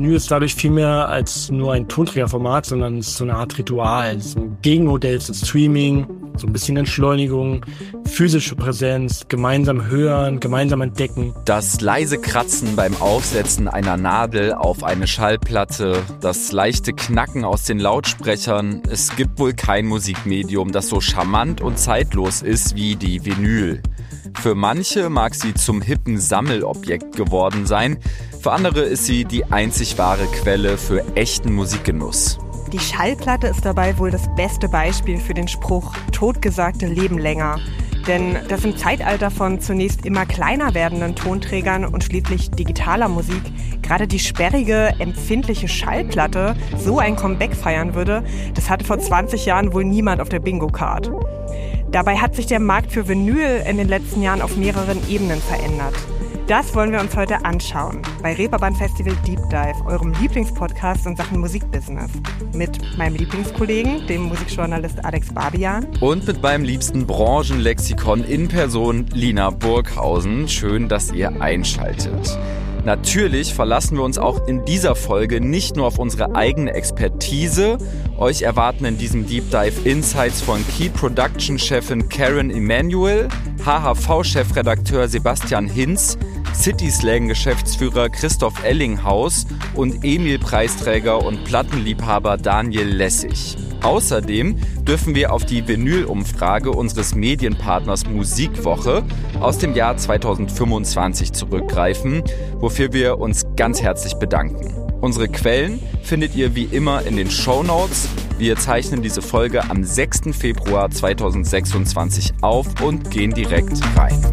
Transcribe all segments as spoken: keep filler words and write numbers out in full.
Vinyl ist dadurch viel mehr als nur ein Tonträgerformat, sondern es ist so eine Art Ritual. Es ist ein Gegenmodell zu Streaming, so ein bisschen Entschleunigung, physische Präsenz, gemeinsam hören, gemeinsam entdecken. Das leise Kratzen beim Aufsetzen einer Nadel auf eine Schallplatte, das leichte Knacken aus den Lautsprechern. Es gibt wohl kein Musikmedium, das so charmant und zeitlos ist wie die Vinyl. Für manche mag sie zum hippen Sammelobjekt geworden sein, für andere ist sie die einzig wahre Quelle für echten Musikgenuss. Die Schallplatte ist dabei wohl das beste Beispiel für den Spruch „Totgesagte leben länger". Denn dass im Zeitalter von zunächst immer kleiner werdenden Tonträgern und schließlich digitaler Musik gerade die sperrige, empfindliche Schallplatte so ein Comeback feiern würde, das hatte vor zwanzig Jahren wohl niemand auf der Bingo-Card. Dabei hat sich der Markt für Vinyl in den letzten Jahren auf mehreren Ebenen verändert. Das wollen wir uns heute anschauen bei Reeperbahn Festival Deep Dive, eurem Lieblingspodcast in Sachen Musikbusiness. Mit meinem Lieblingskollegen, dem Musikjournalist Alex Barbian. Und mit meinem liebsten Branchenlexikon in Person, Lina Burghausen. Schön, dass ihr einschaltet. Natürlich verlassen wir uns auch in dieser Folge nicht nur auf unsere eigene Expertise. Euch erwarten in diesem Deep Dive Insights von Key Production Chefin Karen Emanuel, H H V-Chefredakteur Sebastian Hinz, City Slang-Geschäftsführer Christoph Ellinghaus und Emil-Preisträger und Plattenliebhaber Daniel Lessig. Außerdem dürfen wir auf die Vinyl-Umfrage unseres Medienpartners Musikwoche aus dem Jahr zweitausendfünfundzwanzig zurückgreifen, wofür wir uns ganz herzlich bedanken. Unsere Quellen findet ihr wie immer in den Shownotes. Wir zeichnen diese Folge am sechsten Februar zweitausendsechsundzwanzig auf und gehen direkt rein.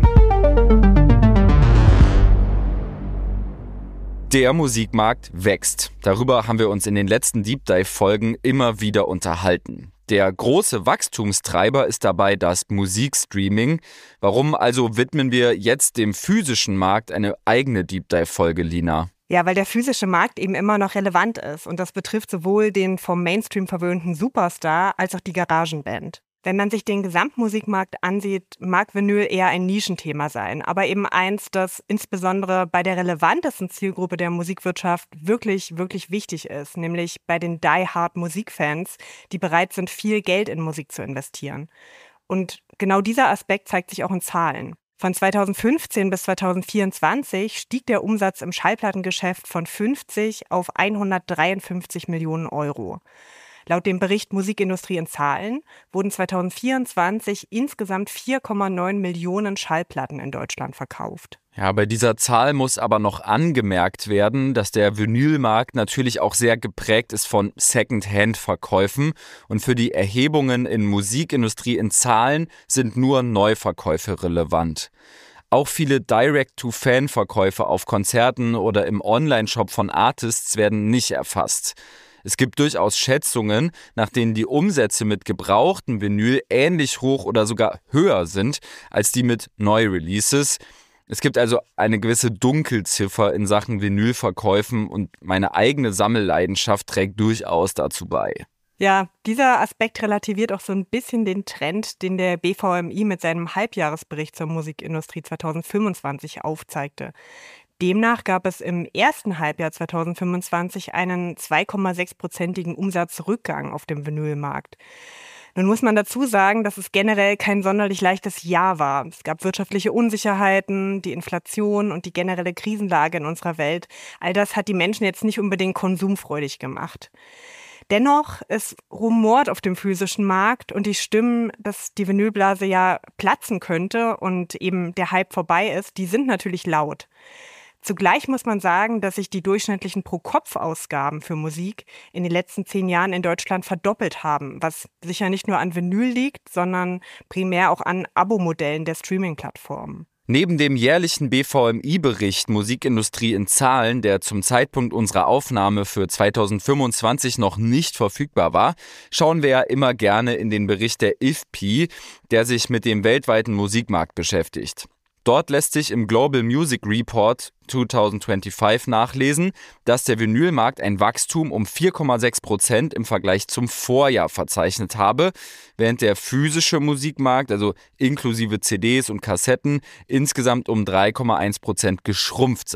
Der Musikmarkt wächst. Darüber haben wir uns in den letzten Deep Dive-Folgen immer wieder unterhalten. Der große Wachstumstreiber ist dabei das Musikstreaming. Warum also widmen wir jetzt dem physischen Markt eine eigene Deep Dive-Folge, Lina? Ja, weil der physische Markt eben immer noch relevant ist. Und das betrifft sowohl den vom Mainstream verwöhnten Superstar als auch die Garagenband. Wenn man sich den Gesamtmusikmarkt ansieht, mag Vinyl eher ein Nischenthema sein, aber eben eins, das insbesondere bei der relevantesten Zielgruppe der Musikwirtschaft wirklich, wirklich wichtig ist, nämlich bei den Die-Hard-Musikfans, die bereit sind, viel Geld in Musik zu investieren. Und genau dieser Aspekt zeigt sich auch in Zahlen. Von zweitausendfünfzehn bis zweitausendvierundzwanzig stieg der Umsatz im Schallplattengeschäft von fünfzig auf hundertdreiundfünfzig Millionen Euro. Laut dem Bericht Musikindustrie in Zahlen wurden zweitausendvierundzwanzig insgesamt vier Komma neun Millionen Schallplatten in Deutschland verkauft. Ja, bei dieser Zahl muss aber noch angemerkt werden, dass der Vinylmarkt natürlich auch sehr geprägt ist von Second-Hand-Verkäufen und für die Erhebungen in Musikindustrie in Zahlen sind nur Neuverkäufe relevant. Auch viele Direct-to-Fan-Verkäufe auf Konzerten oder im Online-Shop von Artists werden nicht erfasst. Es gibt durchaus Schätzungen, nach denen die Umsätze mit gebrauchten Vinyl ähnlich hoch oder sogar höher sind als die mit Neu-Releases. Es gibt also eine gewisse Dunkelziffer in Sachen Vinylverkäufen und meine eigene Sammelleidenschaft trägt durchaus dazu bei. Ja, dieser Aspekt relativiert auch so ein bisschen den Trend, den der B V M I mit seinem Halbjahresbericht zur Musikindustrie zweitausendfünfundzwanzig aufzeigte. Demnach gab es im ersten Halbjahr zweitausendfünfundzwanzig einen zwei Komma sechs-prozentigen Umsatzrückgang auf dem Vinylmarkt. Nun muss man dazu sagen, dass es generell kein sonderlich leichtes Jahr war. Es gab wirtschaftliche Unsicherheiten, die Inflation und die generelle Krisenlage in unserer Welt. All das hat die Menschen jetzt nicht unbedingt konsumfreudig gemacht. Dennoch, es rumort auf dem physischen Markt und die Stimmen, dass die Vinylblase ja platzen könnte und eben der Hype vorbei ist, die sind natürlich laut. Zugleich muss man sagen, dass sich die durchschnittlichen Pro-Kopf-Ausgaben für Musik in den letzten zehn Jahren in Deutschland verdoppelt haben, was sicher nicht nur an Vinyl liegt, sondern primär auch an Abo-Modellen der Streaming-Plattformen. Neben dem jährlichen B V M I-Bericht Musikindustrie in Zahlen, der zum Zeitpunkt unserer Aufnahme für zweitausendfünfundzwanzig noch nicht verfügbar war, schauen wir ja immer gerne in den Bericht der I F P I, der sich mit dem weltweiten Musikmarkt beschäftigt. Dort lässt sich im Global Music Report zweitausendzweiundzwanzig nachlesen, dass der Vinylmarkt ein Wachstum um vier Komma sechs Prozent im Vergleich zum Vorjahr verzeichnet habe, während der physische Musikmarkt, also inklusive C Ds und Kassetten, insgesamt um drei Komma eins Prozent geschrumpft sei.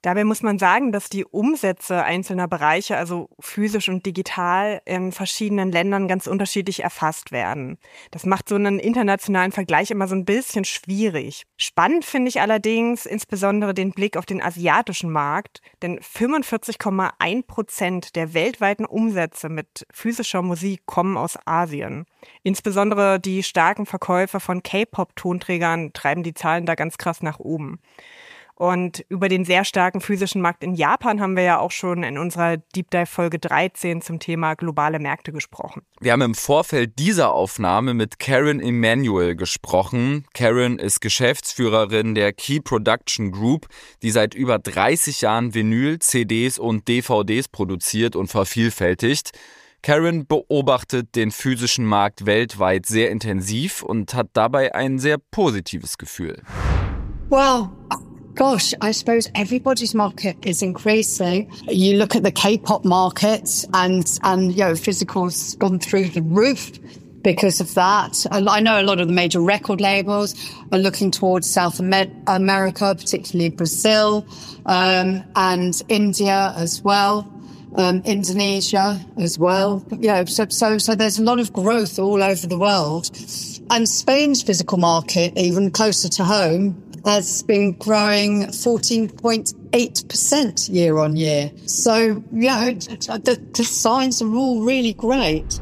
Dabei muss man sagen, dass die Umsätze einzelner Bereiche, also physisch und digital, in verschiedenen Ländern ganz unterschiedlich erfasst werden. Das macht so einen internationalen Vergleich immer so ein bisschen schwierig. Spannend finde ich allerdings insbesondere den Blick auf den asiatischen Markt, denn fünfundvierzig Komma eins Prozent der weltweiten Umsätze mit physischer Musik kommen aus Asien. Insbesondere die starken Verkäufe von K-Pop-Tonträgern treiben die Zahlen da ganz krass nach oben. Und über den sehr starken physischen Markt in Japan haben wir ja auch schon in unserer Deep Dive Folge dreizehn zum Thema globale Märkte gesprochen. Wir haben im Vorfeld dieser Aufnahme mit Karen Emanuel gesprochen. Karen ist Geschäftsführerin der Key Production Group, die seit über dreißig Jahren Vinyl, C Ds und D V Ds produziert und vervielfältigt. Karen beobachtet den physischen Markt weltweit sehr intensiv und hat dabei ein sehr positives Gefühl. Well, gosh, I suppose everybody's market is increasing. You look at the K-pop market and, and, you know, physical's gone through the roof because of that. I know a lot of the major record labels are looking towards South America, particularly Brazil, um, and India as well. Um, Indonesia as well. You know, so, so, so there's a lot of growth all over the world. And Spain's physical market, even closer to home, has been growing fourteen point eight percent year on year. So, yeah, the, the signs are all really great.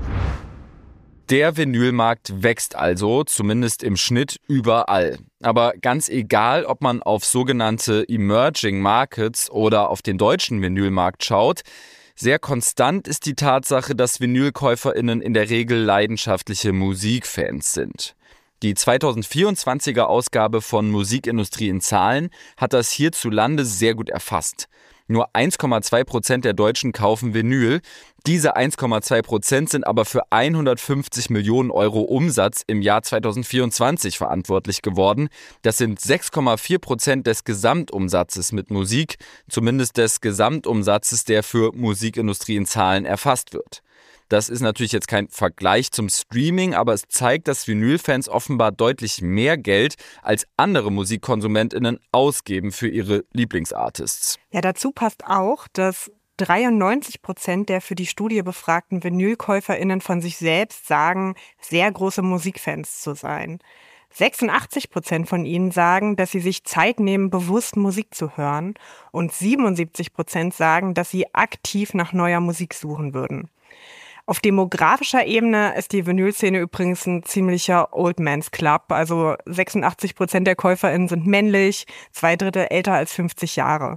Der Vinylmarkt wächst also, zumindest im Schnitt, überall. Aber ganz egal, ob man auf sogenannte Emerging Markets oder auf den deutschen Vinylmarkt schaut, sehr konstant ist die Tatsache, dass VinylkäuferInnen in der Regel leidenschaftliche Musikfans sind. Die zweitausendvierundzwanziger Ausgabe von Musikindustrie in Zahlen hat das hierzulande sehr gut erfasst. Nur eins Komma zwei Prozent der Deutschen kaufen Vinyl. Diese eins Komma zwei Prozent sind aber für hundertfünfzig Millionen Euro Umsatz im Jahr zweitausendvierundzwanzig verantwortlich geworden. Das sind sechs Komma vier Prozent des Gesamtumsatzes mit Musik, zumindest des Gesamtumsatzes, der für Musikindustrie in Zahlen erfasst wird. Das ist natürlich jetzt kein Vergleich zum Streaming, aber es zeigt, dass Vinylfans offenbar deutlich mehr Geld als andere MusikkonsumentInnen ausgeben für ihre Lieblingsartists. Ja, dazu passt auch, dass dreiundneunzig Prozent der für die Studie befragten VinylkäuferInnen von sich selbst sagen, sehr große Musikfans zu sein. sechsundachtzig Prozent von ihnen sagen, dass sie sich Zeit nehmen, bewusst Musik zu hören. Und siebenundsiebzig Prozent sagen, dass sie aktiv nach neuer Musik suchen würden. Auf demografischer Ebene ist die Vinylszene übrigens ein ziemlicher Old Man's Club. Also sechsundachtzig Prozent der KäuferInnen sind männlich, zwei Drittel älter als fünfzig Jahre.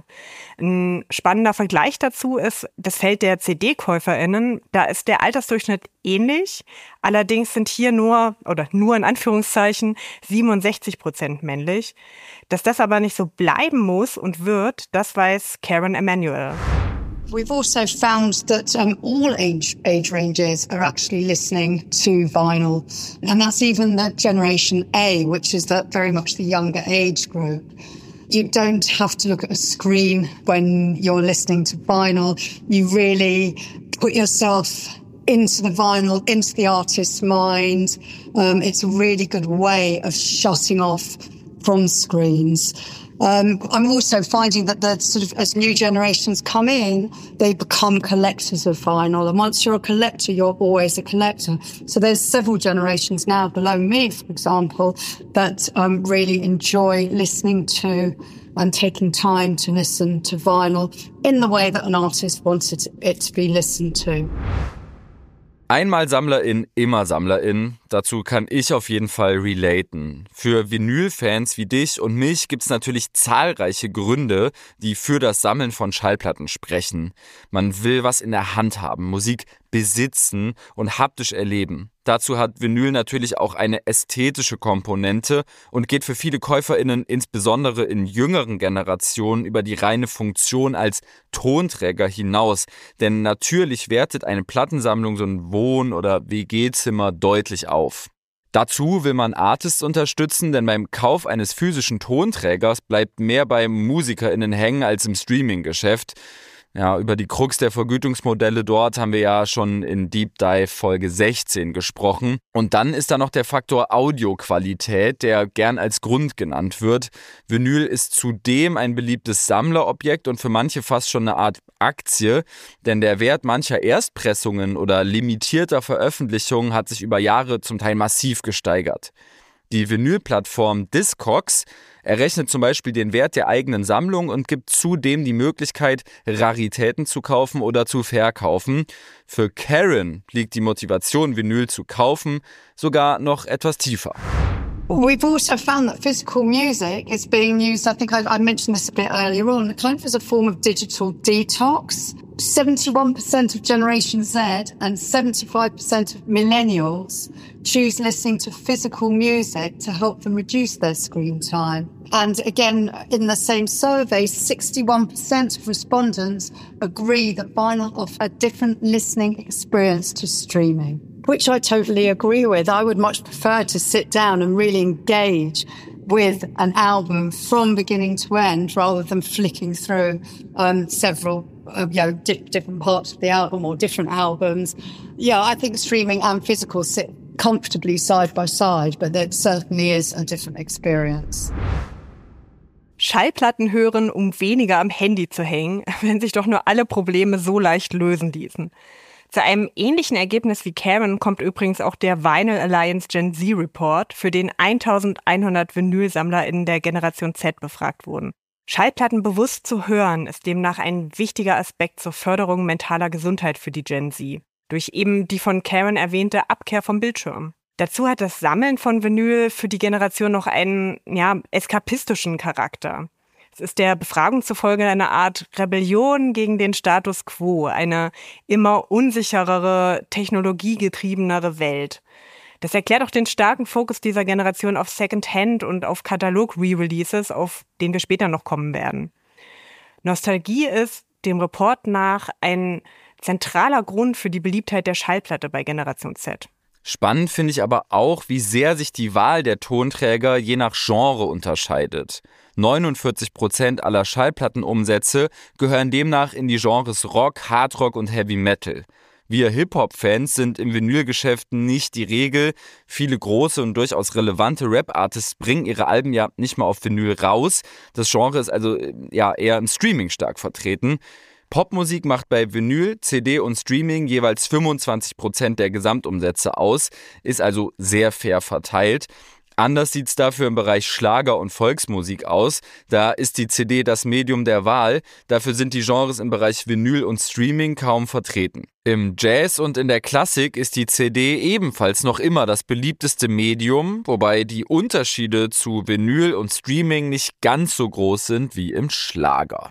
Ein spannender Vergleich dazu ist das Feld der C D-KäuferInnen. Da ist der Altersdurchschnitt ähnlich. Allerdings sind hier nur, oder nur in Anführungszeichen, siebenundsechzig Prozent männlich. Dass das aber nicht so bleiben muss und wird, das weiß Karen Emanuel. We've also found that um, all age age ranges are actually listening to vinyl, and that's even the Generation A, which is the, very much the younger age group. You don't have to look at a screen when you're listening to vinyl. You really put yourself into the vinyl, into the artist's mind. Um, it's a really good way of shutting off from screens. Um, I'm also finding that the sort of as new generations come in, they become collectors of vinyl. And once you're a collector, you're always a collector. So there's several generations now below me, for example, that um, really enjoy listening to and taking time to listen to vinyl in the way that an artist wanted it to be listened to. Einmal Sammlerin, immer Sammlerin. Dazu kann ich auf jeden Fall relaten. Für Vinylfans wie dich und mich gibt's natürlich zahlreiche Gründe, die für das Sammeln von Schallplatten sprechen. Man will was in der Hand haben, Musik besitzen und haptisch erleben. Dazu hat Vinyl natürlich auch eine ästhetische Komponente und geht für viele KäuferInnen insbesondere in jüngeren Generationen über die reine Funktion als Tonträger hinaus. Denn natürlich wertet eine Plattensammlung so ein Wohn- oder W G-Zimmer deutlich auf. Dazu will man Artists unterstützen, denn beim Kauf eines physischen Tonträgers bleibt mehr bei MusikerInnen hängen als im Streaming-Geschäft. Ja, über die Krux der Vergütungsmodelle dort haben wir ja schon in Deep Dive Folge sechzehn gesprochen. Und dann ist da noch der Faktor Audioqualität, der gern als Grund genannt wird. Vinyl ist zudem ein beliebtes Sammlerobjekt und für manche fast schon eine Art Aktie, denn der Wert mancher Erstpressungen oder limitierter Veröffentlichungen hat sich über Jahre zum Teil massiv gesteigert. Die Vinylplattform Discogs errechnet zum Beispiel den Wert der eigenen Sammlung und gibt zudem die Möglichkeit, Raritäten zu kaufen oder zu verkaufen. Für Karen liegt die Motivation, Vinyl zu kaufen, sogar noch etwas tiefer. We've also found that physical music is being used, I think I, I mentioned this a bit earlier on, kind of as a form of digital detox. seventy-one percent of Generation Z and seventy-five percent of millennials choose listening to physical music to help them reduce their screen time. And again, in the same survey, sixty-one percent of respondents agree that vinyl offers a different listening experience to streaming. Which I totally agree with. I would much prefer to sit down and really engage with an album from beginning to end rather than flicking through um, several uh, you know, di- different parts of the album or different albums. Yeah, I think streaming and physical sit comfortably side by side, but it certainly is a different experience. Schallplatten hören, um weniger am Handy zu hängen, wenn sich doch nur alle Probleme so leicht lösen ließen. Zu einem ähnlichen Ergebnis wie Karen kommt übrigens auch der Vinyl Alliance Gen Z Report, für den elfhundert Vinylsammler in der Generation Z befragt wurden. Schallplatten bewusst zu hören ist demnach ein wichtiger Aspekt zur Förderung mentaler Gesundheit für die Gen Z. Durch eben die von Karen erwähnte Abkehr vom Bildschirm. Dazu hat das Sammeln von Vinyl für die Generation noch einen, ja, eskapistischen Charakter. Es ist der Befragung zufolge eine Art Rebellion gegen den Status quo, eine immer unsicherere, technologiegetriebenere Welt. Das erklärt auch den starken Fokus dieser Generation auf Secondhand und auf Katalog-Re-Releases, auf den wir später noch kommen werden. Nostalgie ist dem Report nach ein zentraler Grund für die Beliebtheit der Schallplatte bei Generation Z. Spannend finde ich aber auch, wie sehr sich die Wahl der Tonträger je nach Genre unterscheidet. neunundvierzig Prozent aller Schallplattenumsätze gehören demnach in die Genres Rock, Hardrock und Heavy Metal. Wir Hip-Hop-Fans sind im Vinylgeschäft nicht die Regel. Viele große und durchaus relevante Rap-Artists bringen ihre Alben ja nicht mal auf Vinyl raus. Das Genre ist also ja eher im Streaming stark vertreten. Popmusik macht bei Vinyl, C D und Streaming jeweils fünfundzwanzig Prozent der Gesamtumsätze aus, ist also sehr fair verteilt. Anders sieht es dafür im Bereich Schlager und Volksmusik aus. Da ist die C D das Medium der Wahl. Dafür sind die Genres im Bereich Vinyl und Streaming kaum vertreten. Im Jazz und in der Klassik ist die C D ebenfalls noch immer das beliebteste Medium, wobei die Unterschiede zu Vinyl und Streaming nicht ganz so groß sind wie im Schlager.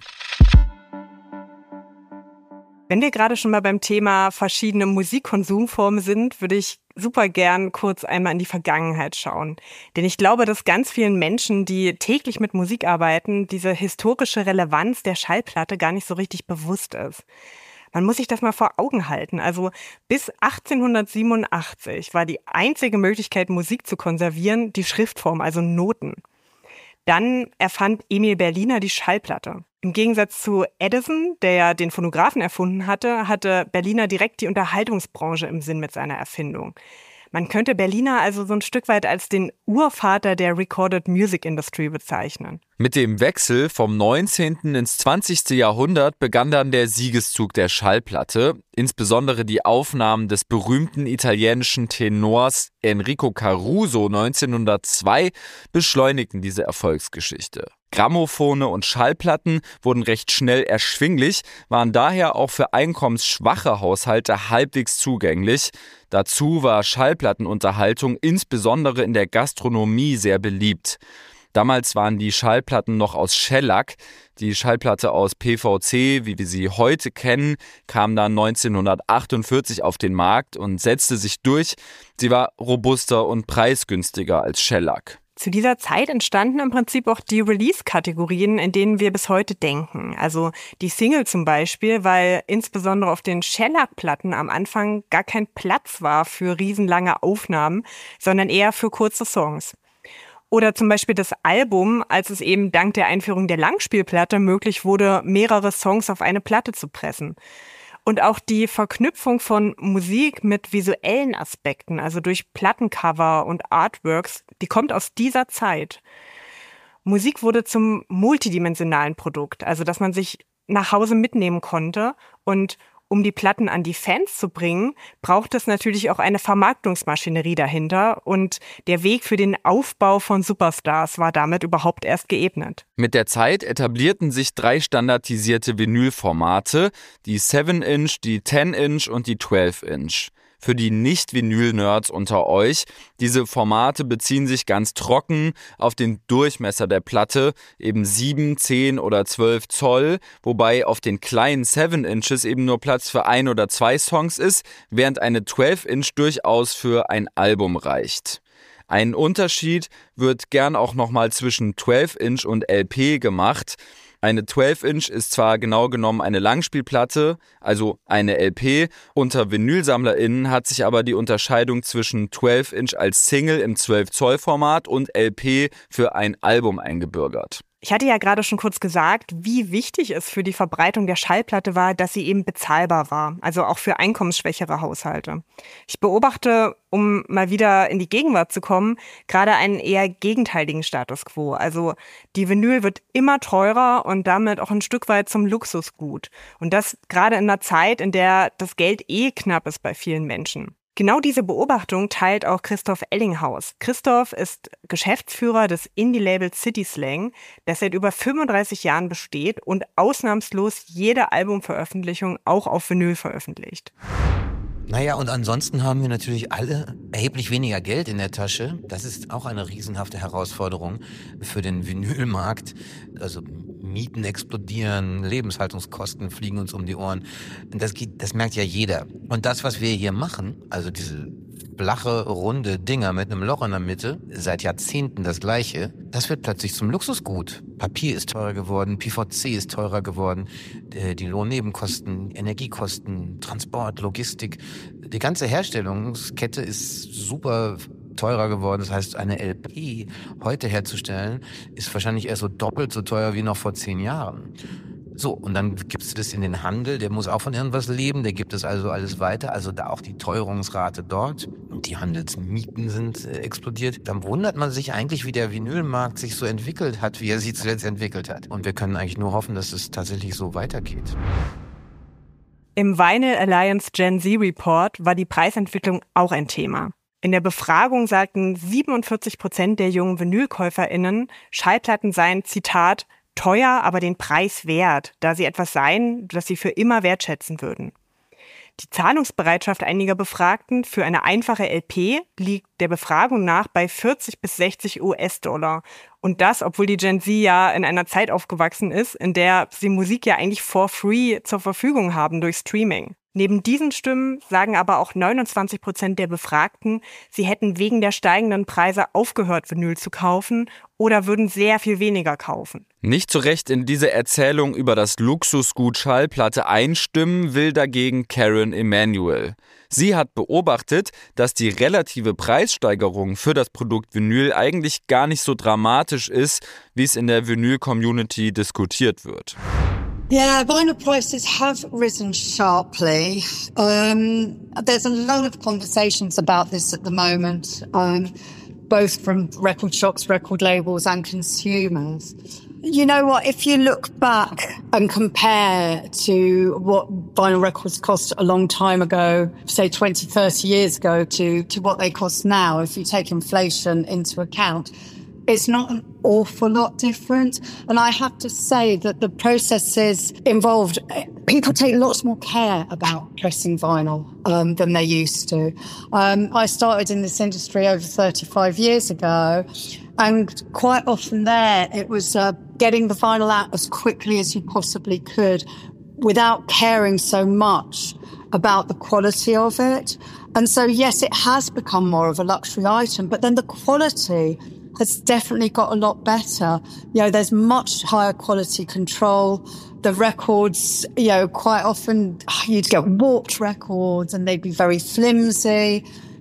Wenn wir gerade schon mal beim Thema verschiedene Musikkonsumformen sind, würde ich super gern kurz einmal in die Vergangenheit schauen. Denn ich glaube, dass ganz vielen Menschen, die täglich mit Musik arbeiten, diese historische Relevanz der Schallplatte gar nicht so richtig bewusst ist. Man muss sich das mal vor Augen halten. Also bis achtzehnhundertsiebenundachtzig war die einzige Möglichkeit, Musik zu konservieren, die Schriftform, also Noten. Dann erfand Emil Berliner die Schallplatte. Im Gegensatz zu Edison, der ja den Phonographen erfunden hatte, hatte Berliner direkt die Unterhaltungsbranche im Sinn mit seiner Erfindung. Man könnte Berliner also so ein Stück weit als den Urvater der Recorded Music Industry bezeichnen. Mit dem Wechsel vom neunzehnten ins zwanzigste Jahrhundert begann dann der Siegeszug der Schallplatte. Insbesondere die Aufnahmen des berühmten italienischen Tenors Enrico Caruso neunzehnhundertzwei beschleunigten diese Erfolgsgeschichte. Grammophone und Schallplatten wurden recht schnell erschwinglich, waren daher auch für einkommensschwache Haushalte halbwegs zugänglich. Dazu war Schallplattenunterhaltung insbesondere in der Gastronomie sehr beliebt. Damals waren die Schallplatten noch aus Schellack. Die Schallplatte aus P V C, wie wir sie heute kennen, kam dann neunzehnhundertachtundvierzig auf den Markt und setzte sich durch. Sie war robuster und preisgünstiger als Schellack. Zu dieser Zeit entstanden im Prinzip auch die Release-Kategorien, in denen wir bis heute denken. Also die Single zum Beispiel, weil insbesondere auf den Shellac-Platten am Anfang gar kein Platz war für riesenlange Aufnahmen, sondern eher für kurze Songs. Oder zum Beispiel das Album, als es eben dank der Einführung der Langspielplatte möglich wurde, mehrere Songs auf eine Platte zu pressen. Und auch die Verknüpfung von Musik mit visuellen Aspekten, also durch Plattencover und Artworks, die kommt aus dieser Zeit. Musik wurde zum multidimensionalen Produkt, also dass man sich nach Hause mitnehmen konnte. Und um die Platten an die Fans zu bringen, braucht es natürlich auch eine Vermarktungsmaschinerie dahinter. Und der Weg für den Aufbau von Superstars war damit überhaupt erst geebnet. Mit der Zeit etablierten sich drei standardisierte Vinylformate, die seven inch, die ten inch und die twelve inch. Für die Nicht-Vinyl-Nerds unter euch, diese Formate beziehen sich ganz trocken auf den Durchmesser der Platte, eben sieben, zehn oder zwölf Zoll, wobei auf den kleinen seven inches eben nur Platz für ein oder zwei Songs ist, während eine twelve inch durchaus für ein Album reicht. Ein Unterschied wird gern auch nochmal zwischen twelve inch und L P gemacht. Eine twelve inch ist zwar genau genommen eine Langspielplatte, also eine L P. Unter VinylsammlerInnen hat sich aber die Unterscheidung zwischen twelve inch als Single im zwölf Zoll Format und L P für ein Album eingebürgert. Ich hatte ja gerade schon kurz gesagt, wie wichtig es für die Verbreitung der Schallplatte war, dass sie eben bezahlbar war, also auch für einkommensschwächere Haushalte. Ich beobachte, um mal wieder in die Gegenwart zu kommen, gerade einen eher gegenteiligen Status quo. Also die Vinyl wird immer teurer und damit auch ein Stück weit zum Luxusgut. Und das gerade in einer Zeit, in der das Geld eh knapp ist bei vielen Menschen. Genau diese Beobachtung teilt auch Christoph Ellinghaus. Christoph ist Geschäftsführer des Indie-Labels City Slang, das seit über fünfunddreißig Jahren besteht und ausnahmslos jede Albumveröffentlichung auch auf Vinyl veröffentlicht. Naja, und ansonsten haben wir natürlich alle erheblich weniger Geld in der Tasche. Das ist auch eine riesenhafte Herausforderung für den Vinylmarkt. Also Mieten explodieren, Lebenshaltungskosten fliegen uns um die Ohren. Das geht, das merkt ja jeder. Und das, was wir hier machen, also diese flache, runde Dinger mit einem Loch in der Mitte, seit Jahrzehnten das gleiche, das wird plötzlich zum Luxusgut. Papier ist teurer geworden, P V C ist teurer geworden, die Lohnnebenkosten, Energiekosten, Transport, Logistik, die ganze Herstellungskette ist super teurer geworden. Das heißt, eine L P heute herzustellen, ist wahrscheinlich eher so doppelt so teuer wie noch vor zehn Jahren. So, und dann gibst du das in den Handel, der muss auch von irgendwas leben, der gibt es also alles weiter, also da auch die Teuerungsrate dort und die Handelsmieten sind äh, explodiert. Dann wundert man sich eigentlich, wie der Vinylmarkt sich so entwickelt hat, wie er sich zuletzt entwickelt hat. Und wir können eigentlich nur hoffen, dass es tatsächlich so weitergeht. Im Vinyl Alliance Gen Z Report war die Preisentwicklung auch ein Thema. In der Befragung sagten siebenundvierzig Prozent der jungen VinylkäuferInnen, Schallplatten seien, Zitat, teuer, aber den Preis wert, da sie etwas seien, das sie für immer wertschätzen würden. Die Zahlungsbereitschaft einiger Befragten für eine einfache L P liegt der Befragung nach bei vierzig bis sechzig US-Dollar. Und das, obwohl die Gen Z ja in einer Zeit aufgewachsen ist, in der sie Musik ja eigentlich for free zur Verfügung haben durch Streaming. Neben diesen Stimmen sagen aber auch neunundzwanzig Prozent der Befragten, sie hätten wegen der steigenden Preise aufgehört, Vinyl zu kaufen oder würden sehr viel weniger kaufen. Nicht so recht in diese Erzählung über das Luxusgut Schallplatte einstimmen will dagegen Karen Emanuel. Sie hat beobachtet, dass die relative Preissteigerung für das Produkt Vinyl eigentlich gar nicht so dramatisch ist, wie es in der Vinyl-Community diskutiert wird. Yeah, vinyl prices have risen sharply. Um, there's a lot of conversations about this at the moment, um, both from record shops, record labels and consumers. You know what, if you look back and compare to what vinyl records cost a long time ago, say twenty, thirty years ago, to, to what they cost now, if you take inflation into account, it's not an awful lot different. And I have to say that the processes involved, people take lots more care about pressing vinyl um, than they used to. Um, I started in this industry over thirty-five years ago, and quite often there it was uh, getting the vinyl out as quickly as you possibly could without caring so much about the quality of it. And so, yes, it has become more of a luxury item, but then the quality has definitely got a lot better. You know, there's much higher quality control. The records, you know, quite often you'd get warped records and they'd be very flimsy.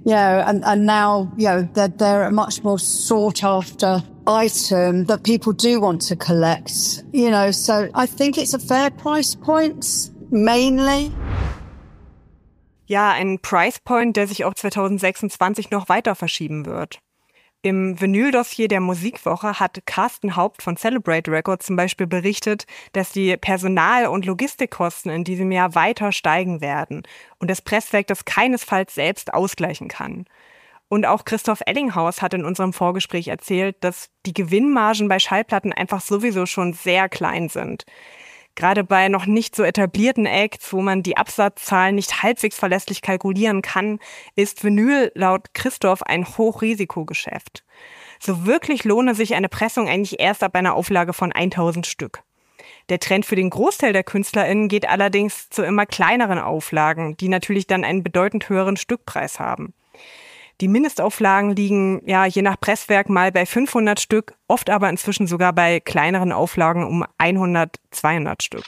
you know, and, and now, you know, they're, they're a much more sought after item that people do want to collect, you know, so I think it's a fair price point, mainly. Ja, ein Price Point, der sich auch zwanzig sechsundzwanzig noch weiter verschieben wird. Im Vinyl-Dossier der Musikwoche hat Carsten Haupt von Celebrate Records zum Beispiel berichtet, dass die Personal- und Logistikkosten in diesem Jahr weiter steigen werden und das Presswerk das keinesfalls selbst ausgleichen kann. Und auch Christoph Ellinghaus hat in unserem Vorgespräch erzählt, dass die Gewinnmargen bei Schallplatten einfach sowieso schon sehr klein sind. Gerade bei noch nicht so etablierten Acts, wo man die Absatzzahlen nicht halbwegs verlässlich kalkulieren kann, ist Vinyl laut Christoph ein Hochrisikogeschäft. So wirklich lohne sich eine Pressung eigentlich erst ab einer Auflage von tausend Stück. Der Trend für den Großteil der KünstlerInnen geht allerdings zu immer kleineren Auflagen, die natürlich dann einen bedeutend höheren Stückpreis haben. Die Mindestauflagen liegen ja je nach Presswerk mal bei fünfhundert Stück, oft aber inzwischen sogar bei kleineren Auflagen um hundert, zweihundert Stück.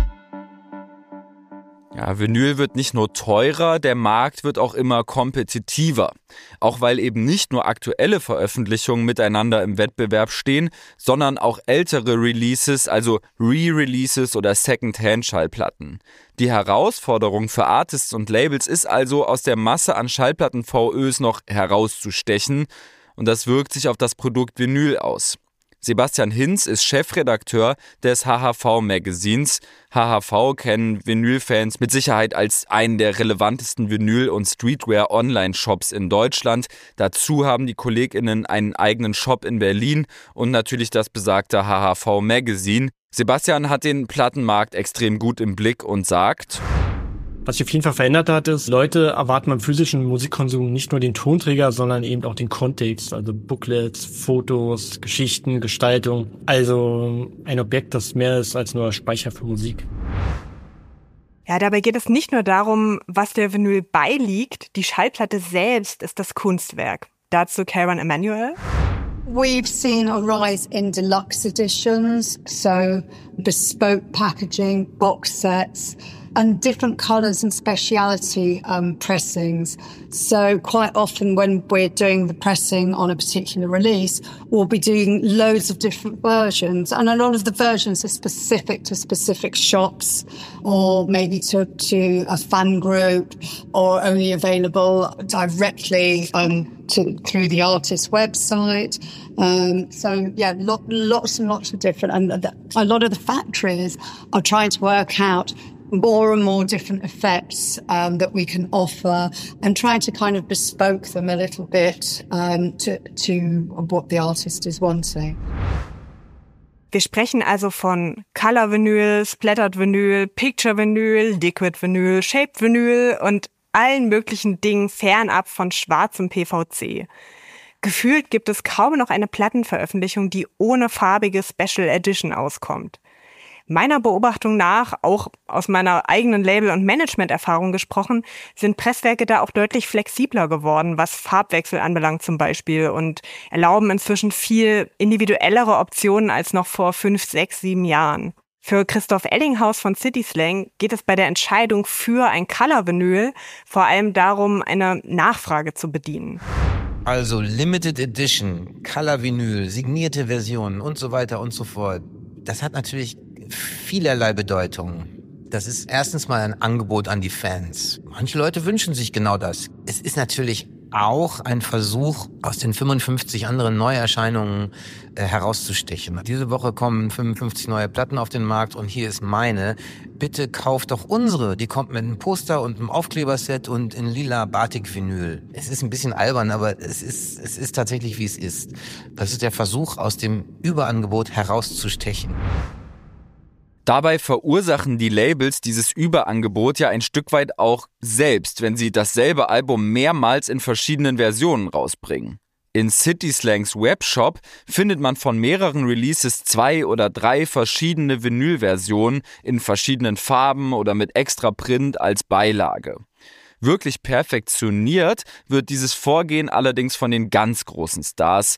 Ja, Vinyl wird nicht nur teurer, der Markt wird auch immer kompetitiver. Auch weil eben nicht nur aktuelle Veröffentlichungen miteinander im Wettbewerb stehen, sondern auch ältere Releases, also Re-Releases oder Second-Hand-Schallplatten. Die Herausforderung für Artists und Labels ist also, aus der Masse an Schallplatten-V Ös noch herauszustechen, und das wirkt sich auf das Produkt Vinyl aus. Sebastian Hinz ist Chefredakteur des H H V-Magazins. H H V kennen Vinyl-Fans mit Sicherheit als einen der relevantesten Vinyl- und Streetwear-Online-Shops in Deutschland. Dazu haben die KollegInnen einen eigenen Shop in Berlin und natürlich das besagte H H V-Magazin. Sebastian hat den Plattenmarkt extrem gut im Blick und sagt: Was sich auf jeden Fall verändert hat, ist, Leute erwarten beim physischen Musikkonsum nicht nur den Tonträger, sondern eben auch den Kontext, also Booklets, Fotos, Geschichten, Gestaltung. Also ein Objekt, das mehr ist als nur Speicher für Musik. Ja, dabei geht es nicht nur darum, was der Vinyl beiliegt. Die Schallplatte selbst ist das Kunstwerk. Dazu Karen Emanuel. We've seen a rise in deluxe editions, so bespoke packaging, box sets, and different colours and speciality um, pressings. So quite often when we're doing the pressing on a particular release, we'll be doing loads of different versions. And a lot of the versions are specific to specific shops or maybe to, to a fan group or only available directly um, to, through the artist's website. Um, so yeah, lo- lots and lots of different. And the, a lot of the factories are trying to work out more and more different effects um, that we can offer and trying to kind of bespoke them a little bit um, to, to what the artist is wanting. Wir sprechen also von Color Vinyl, Splattered Vinyl, Picture Vinyl, Liquid Vinyl, Shaped Vinyl und allen möglichen Dingen fernab von schwarzem P V C. Gefühlt gibt es kaum noch eine Plattenveröffentlichung, die ohne farbige Special Edition auskommt. Meiner Beobachtung nach, auch aus meiner eigenen Label- und Management-Erfahrung gesprochen, sind Presswerke da auch deutlich flexibler geworden, was Farbwechsel anbelangt zum Beispiel, und erlauben inzwischen viel individuellere Optionen als noch vor fünf, sechs, sieben Jahren. Für Christoph Ellinghaus von City Slang geht es bei der Entscheidung für ein Color-Vinyl vor allem darum, eine Nachfrage zu bedienen. Also Limited Edition, Color-Vinyl, signierte Versionen und so weiter und so fort. Das hat natürlich vielerlei Bedeutung. Das ist erstens mal ein Angebot an die Fans. Manche Leute wünschen sich genau das. Es ist natürlich auch ein Versuch, aus den fünfundfünfzig anderen Neuerscheinungen äh, herauszustechen. Diese Woche kommen fünfundfünfzig neue Platten auf den Markt und hier ist meine. Bitte kauft doch unsere. Die kommt mit einem Poster und einem Aufkleberset und in lila Batik-Vinyl. Es ist ein bisschen albern, aber es ist, es ist tatsächlich, wie es ist. Das ist der Versuch, aus dem Überangebot herauszustechen. Dabei verursachen die Labels dieses Überangebot ja ein Stück weit auch selbst, wenn sie dasselbe Album mehrmals in verschiedenen Versionen rausbringen. In City Slangs Webshop findet man von mehreren Releases zwei oder drei verschiedene Vinylversionen in verschiedenen Farben oder mit extra Print als Beilage. Wirklich perfektioniert wird dieses Vorgehen allerdings von den ganz großen Stars.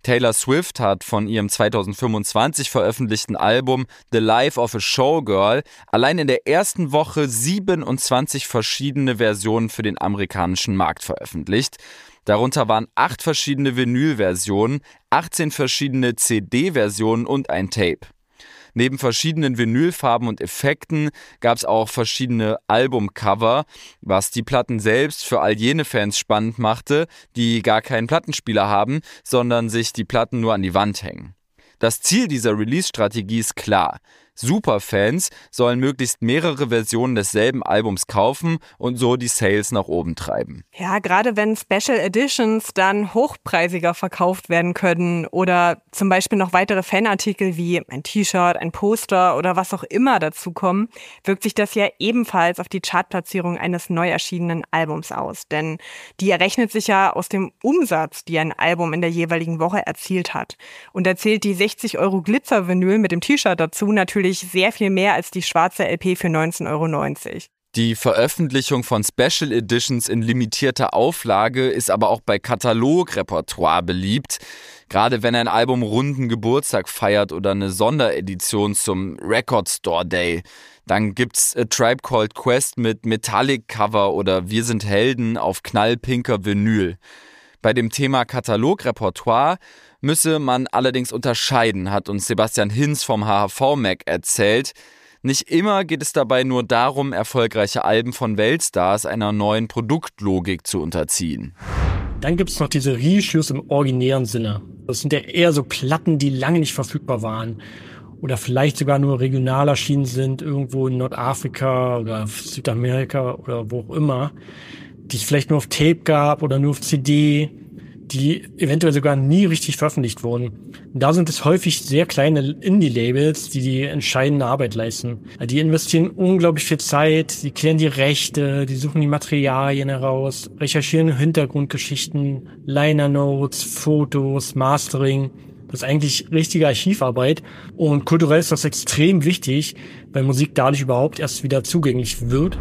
Taylor Swift hat von ihrem zweitausendfünfundzwanzig veröffentlichten Album The Life of a Showgirl allein in der ersten Woche siebenundzwanzig verschiedene Versionen für den amerikanischen Markt veröffentlicht. Darunter waren acht verschiedene Vinyl-Versionen, achtzehn verschiedene C D-Versionen und ein Tape. Neben verschiedenen Vinylfarben und Effekten gab es auch verschiedene Albumcover, was die Platten selbst für all jene Fans spannend machte, die gar keinen Plattenspieler haben, sondern sich die Platten nur an die Wand hängen. Das Ziel dieser Release-Strategie ist klar. Superfans sollen möglichst mehrere Versionen desselben Albums kaufen und so die Sales nach oben treiben. Ja, gerade wenn Special Editions dann hochpreisiger verkauft werden können oder zum Beispiel noch weitere Fanartikel wie ein T-Shirt, ein Poster oder was auch immer dazukommen, wirkt sich das ja ebenfalls auf die Chartplatzierung eines neu erschienenen Albums aus. Denn die errechnet sich ja aus dem Umsatz, die ein Album in der jeweiligen Woche erzielt hat. Und da zählt die sechzig Euro Glitzer-Vinyl mit dem T-Shirt dazu natürlich sehr viel mehr als die schwarze L P für neunzehn Euro neunzig. Die Veröffentlichung von Special Editions in limitierter Auflage ist aber auch bei Katalogrepertoire beliebt. Gerade wenn ein Album runden Geburtstag feiert oder eine Sonderedition zum Record Store Day. Dann gibt's A Tribe Called Quest mit Metallic Cover oder Wir sind Helden auf knallpinker Vinyl. Bei dem Thema Katalogrepertoire müsse man allerdings unterscheiden, hat uns Sebastian Hinz vom H H V-Mag erzählt. Nicht immer geht es dabei nur darum, erfolgreiche Alben von Weltstars einer neuen Produktlogik zu unterziehen. Dann gibt es noch diese Reissues im originären Sinne. Das sind ja eher so Platten, die lange nicht verfügbar waren oder vielleicht sogar nur regional erschienen sind, irgendwo in Nordafrika oder Südamerika oder wo auch immer, die es vielleicht nur auf Tape gab oder nur auf C D, die eventuell sogar nie richtig veröffentlicht wurden. Und da sind es häufig sehr kleine Indie-Labels, die die entscheidende Arbeit leisten. Die investieren unglaublich viel Zeit, die klären die Rechte, die suchen die Materialien heraus, recherchieren Hintergrundgeschichten, Liner-Notes, Fotos, Mastering. Das ist eigentlich richtige Archivarbeit und kulturell ist das extrem wichtig, weil Musik dadurch überhaupt erst wieder zugänglich wird.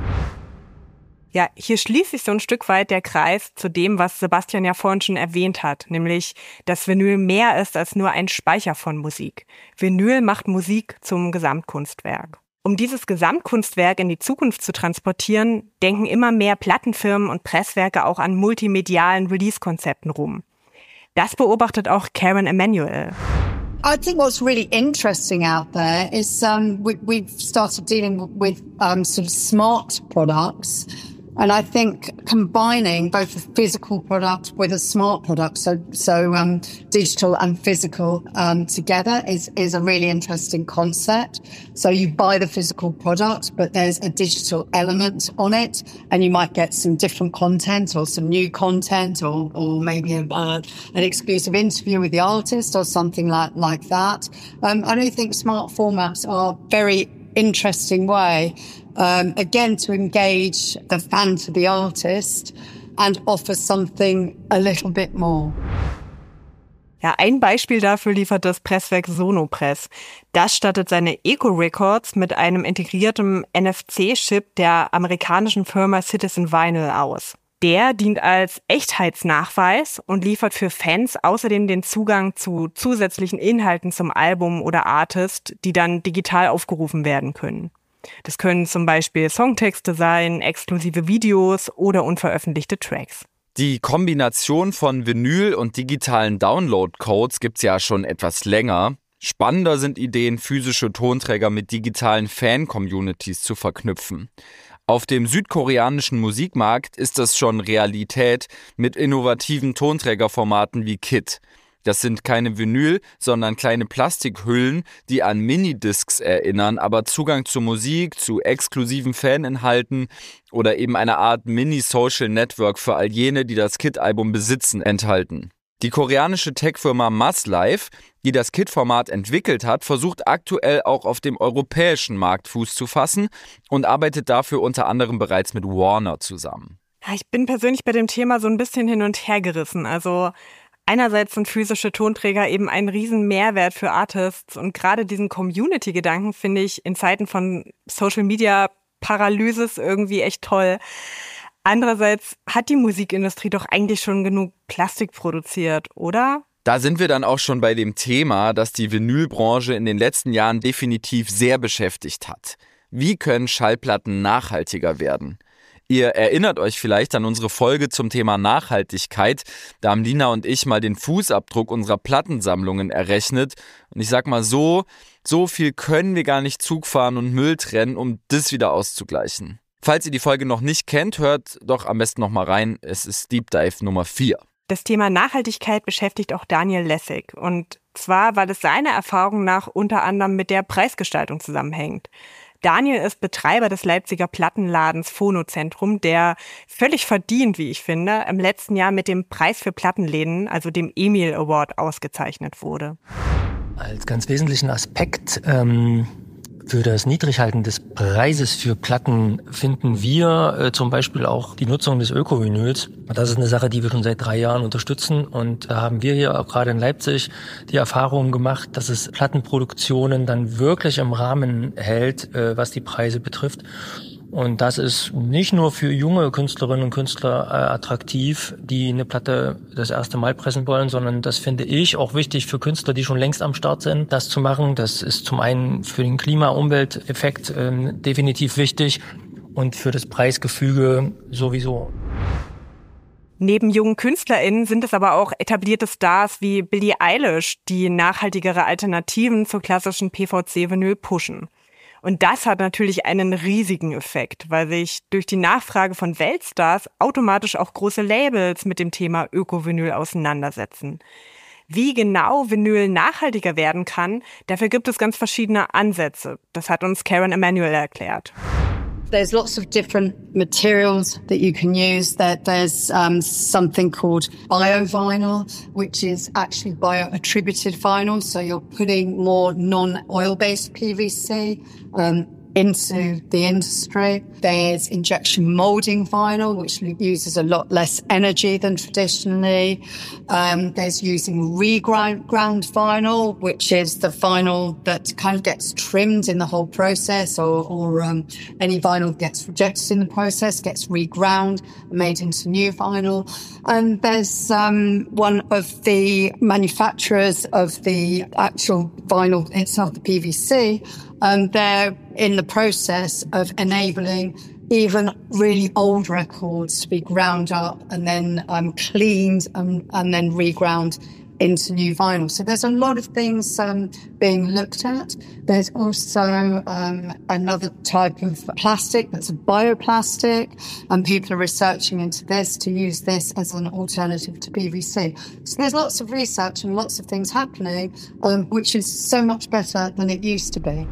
Ja, hier schließt sich so ein Stück weit der Kreis zu dem, was Sebastian ja vorhin schon erwähnt hat, nämlich, dass Vinyl mehr ist als nur ein Speicher von Musik. Vinyl macht Musik zum Gesamtkunstwerk. Um dieses Gesamtkunstwerk in die Zukunft zu transportieren, denken immer mehr Plattenfirmen und Presswerke auch an multimedialen Release-Konzepten rum. Das beobachtet auch Karen Emanuel. I think what's really interesting out there is um, we, we've started dealing with um, sort of smart products. And I think combining both a physical product with a smart product, so so um, digital and physical um, together, is is a really interesting concept. So you buy the physical product, but there's a digital element on it, and you might get some different content or some new content, or or maybe a, uh, an exclusive interview with the artist or something like like that. Um, I do think smart formats are very interesting way. Um, again, to engage the fan to the artist and offer something a little bit more. Ja, ein Beispiel dafür liefert das Presswerk Sonopress. Das stattet seine Eco-Records mit einem integrierten N F C-Chip der amerikanischen Firma Citizen Vinyl aus. Der dient als Echtheitsnachweis und liefert für Fans außerdem den Zugang zu zusätzlichen Inhalten zum Album oder Artist, die dann digital aufgerufen werden können. Das können zum Beispiel Songtexte sein, exklusive Videos oder unveröffentlichte Tracks. Die Kombination von Vinyl und digitalen Download-Codes gibt's ja schon etwas länger. Spannender sind Ideen, physische Tonträger mit digitalen Fan-Communities zu verknüpfen. Auf dem südkoreanischen Musikmarkt ist das schon Realität mit innovativen Tonträgerformaten wie Kit. Das sind keine Vinyl, sondern kleine Plastikhüllen, die an Minidiscs erinnern, aber Zugang zu Musik, zu exklusiven Faninhalten oder eben eine Art Mini-Social Network für all jene, die das Kit-Album besitzen, enthalten. Die koreanische Tech-Firma Muslife, die das Kit-Format entwickelt hat, versucht aktuell auch auf dem europäischen Markt Fuß zu fassen und arbeitet dafür unter anderem bereits mit Warner zusammen. Ja, ich bin persönlich bei dem Thema so ein bisschen hin und her gerissen. Also einerseits sind physische Tonträger eben ein riesen Mehrwert für Artists und gerade diesen Community-Gedanken finde ich in Zeiten von Social-Media-Paralysis irgendwie echt toll. Andererseits hat die Musikindustrie doch eigentlich schon genug Plastik produziert, oder? Da sind wir dann auch schon bei dem Thema, das die Vinylbranche in den letzten Jahren definitiv sehr beschäftigt hat. Wie können Schallplatten nachhaltiger werden? Ihr erinnert euch vielleicht an unsere Folge zum Thema Nachhaltigkeit. Da haben Lina und ich mal den Fußabdruck unserer Plattensammlungen errechnet. Und ich sag mal so, so viel können wir gar nicht Zug fahren und Müll trennen, um das wieder auszugleichen. Falls ihr die Folge noch nicht kennt, hört doch am besten noch mal rein. Es ist Deep Dive Nummer vier. Das Thema Nachhaltigkeit beschäftigt auch Daniel Lessig. Und zwar, weil es seiner Erfahrung nach unter anderem mit der Preisgestaltung zusammenhängt. Daniel ist Betreiber des Leipziger Plattenladens Phonozentrum, der völlig verdient, wie ich finde, im letzten Jahr mit dem Preis für Plattenläden, also dem Emil Award, ausgezeichnet wurde. Als ganz wesentlichen Aspekt ähm, für das Niedrighalten des Preises für Platten finden wir äh, zum Beispiel auch die Nutzung des Öko-Vinyls. Das ist eine Sache, die wir schon seit drei Jahren unterstützen, und da haben wir hier auch gerade in Leipzig die Erfahrung gemacht, dass es Plattenproduktionen dann wirklich im Rahmen hält, äh, was die Preise betrifft. Und das ist nicht nur für junge Künstlerinnen und Künstler äh, attraktiv, die eine Platte das erste Mal pressen wollen, sondern das finde ich auch wichtig für Künstler, die schon längst am Start sind, das zu machen. Das ist zum einen für den Klima-Umwelt-Effekt äh, definitiv wichtig und für das Preisgefüge sowieso. Neben jungen KünstlerInnen sind es aber auch etablierte Stars wie Billie Eilish, die nachhaltigere Alternativen zur klassischen P V C-Vinyl pushen. Und das hat natürlich einen riesigen Effekt, weil sich durch die Nachfrage von Weltstars automatisch auch große Labels mit dem Thema Öko-Vinyl auseinandersetzen. Wie genau Vinyl nachhaltiger werden kann, dafür gibt es ganz verschiedene Ansätze. Das hat uns Karen Emanuel erklärt. There's lots of different materials that you can use. That there's um, something called bio-vinyl, which is actually bio-attributed vinyl. So you're putting more non-oil-based P V C um, into the industry. There's injection molding vinyl, which uses a lot less energy than traditionally. Um, there's using reground ground vinyl, which is the vinyl that kind of gets trimmed in the whole process, or, or um, any vinyl gets rejected in the process, gets reground, made into new vinyl. And there's um, one of the manufacturers of the actual vinyl itself, the P V C, and um, they're in the process of enabling even really old records to be ground up and then um, cleaned and, and then reground into new vinyl. So there's a lot of things um, being looked at. There's also um, another type of plastic that's a bioplastic, and people are researching into this to use this as an alternative to P V C. So there's lots of research and lots of things happening, um, which is so much better than it used to be.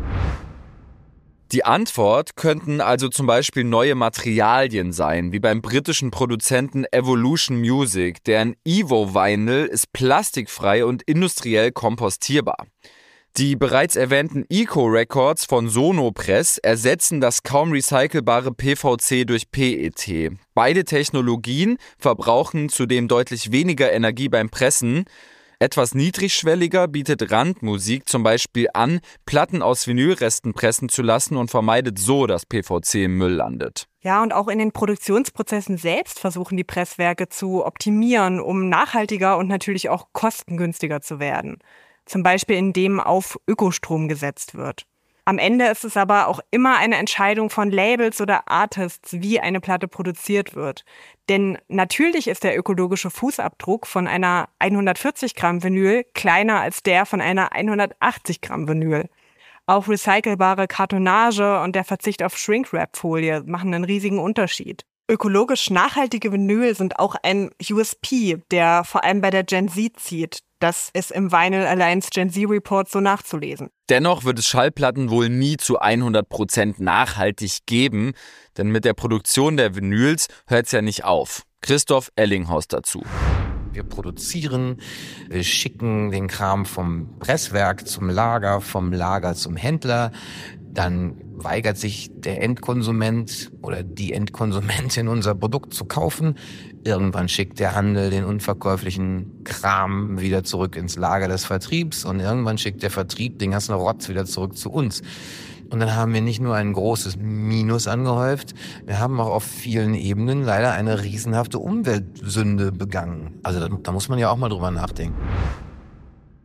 Die Antwort könnten also zum Beispiel neue Materialien sein, wie beim britischen Produzenten Evolution Music, deren Evo-Vinyl ist plastikfrei und industriell kompostierbar. Die bereits erwähnten Eco-Records von Sonopress ersetzen das kaum recycelbare P V C durch P E T. Beide Technologien verbrauchen zudem deutlich weniger Energie beim Pressen. Etwas niedrigschwelliger bietet Randmusik zum Beispiel an, Platten aus Vinylresten pressen zu lassen und vermeidet so, dass P V C im Müll landet. Ja, und auch in den Produktionsprozessen selbst versuchen die Presswerke zu optimieren, um nachhaltiger und natürlich auch kostengünstiger zu werden. Zum Beispiel indem auf Ökostrom gesetzt wird. Am Ende ist es aber auch immer eine Entscheidung von Labels oder Artists, wie eine Platte produziert wird. Denn natürlich ist der ökologische Fußabdruck von einer hundertvierzig Gramm Vinyl kleiner als der von einer hundertachtzig Gramm Vinyl. Auch recycelbare Kartonage und der Verzicht auf Shrink-Wrap-Folie machen einen riesigen Unterschied. Ökologisch nachhaltige Vinyl sind auch ein U S P, der vor allem bei der Gen Z zieht. Das ist im Vinyl Alliance Gen Z Report so nachzulesen. Dennoch wird es Schallplatten wohl nie zu hundert Prozent nachhaltig geben, denn mit der Produktion der Vinyls hört es ja nicht auf. Christoph Ellinghaus dazu. Wir produzieren, wir schicken den Kram vom Presswerk zum Lager, vom Lager zum Händler. Dann weigert sich der Endkonsument oder die Endkonsumentin unser Produkt zu kaufen. Irgendwann schickt der Handel den unverkäuflichen Kram wieder zurück ins Lager des Vertriebs und irgendwann schickt der Vertrieb den ganzen Rotz wieder zurück zu uns. Und dann haben wir nicht nur ein großes Minus angehäuft, wir haben auch auf vielen Ebenen leider eine riesenhafte Umweltsünde begangen. Also da, da muss man ja auch mal drüber nachdenken.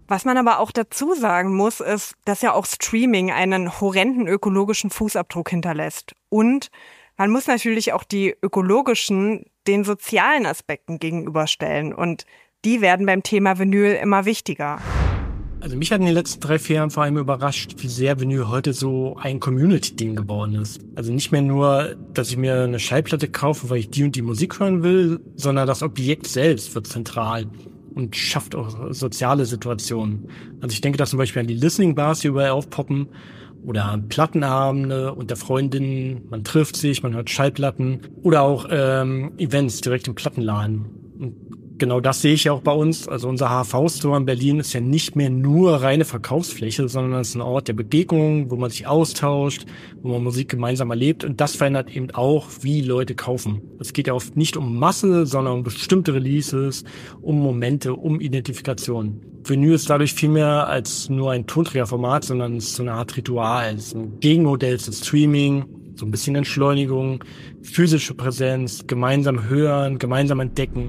Was man aber auch dazu sagen muss, ist, dass ja auch Streaming einen horrenden ökologischen Fußabdruck hinterlässt. Und man muss natürlich auch die ökologischen den sozialen Aspekten gegenüberstellen. Und die werden beim Thema Vinyl immer wichtiger. Also mich hat in den letzten drei, vier Jahren vor allem überrascht, wie sehr Vinyl heute so ein Community-Ding geworden ist. Also nicht mehr nur, dass ich mir eine Schallplatte kaufe, weil ich die und die Musik hören will, sondern das Objekt selbst wird zentral und schafft auch soziale Situationen. Also ich denke da zum Beispiel an die Listening Bars, die überall aufpoppen, oder Plattenabende unter Freundinnen, man trifft sich, man hört Schallplatten oder auch ähm, Events direkt im Plattenladen. Und genau das sehe ich ja auch bei uns. Also unser H V-Store in Berlin ist ja nicht mehr nur reine Verkaufsfläche, sondern es ist ein Ort der Begegnung, wo man sich austauscht, wo man Musik gemeinsam erlebt. Und das verändert eben auch, wie Leute kaufen. Es geht ja oft nicht um Masse, sondern um bestimmte Releases, um Momente, um Identifikation. Vinyl ist dadurch viel mehr als nur ein Tonträgerformat, sondern es ist so eine Art Ritual. Es ist ein Gegenmodell zum Streaming, so ein bisschen Entschleunigung, physische Präsenz, gemeinsam hören, gemeinsam entdecken.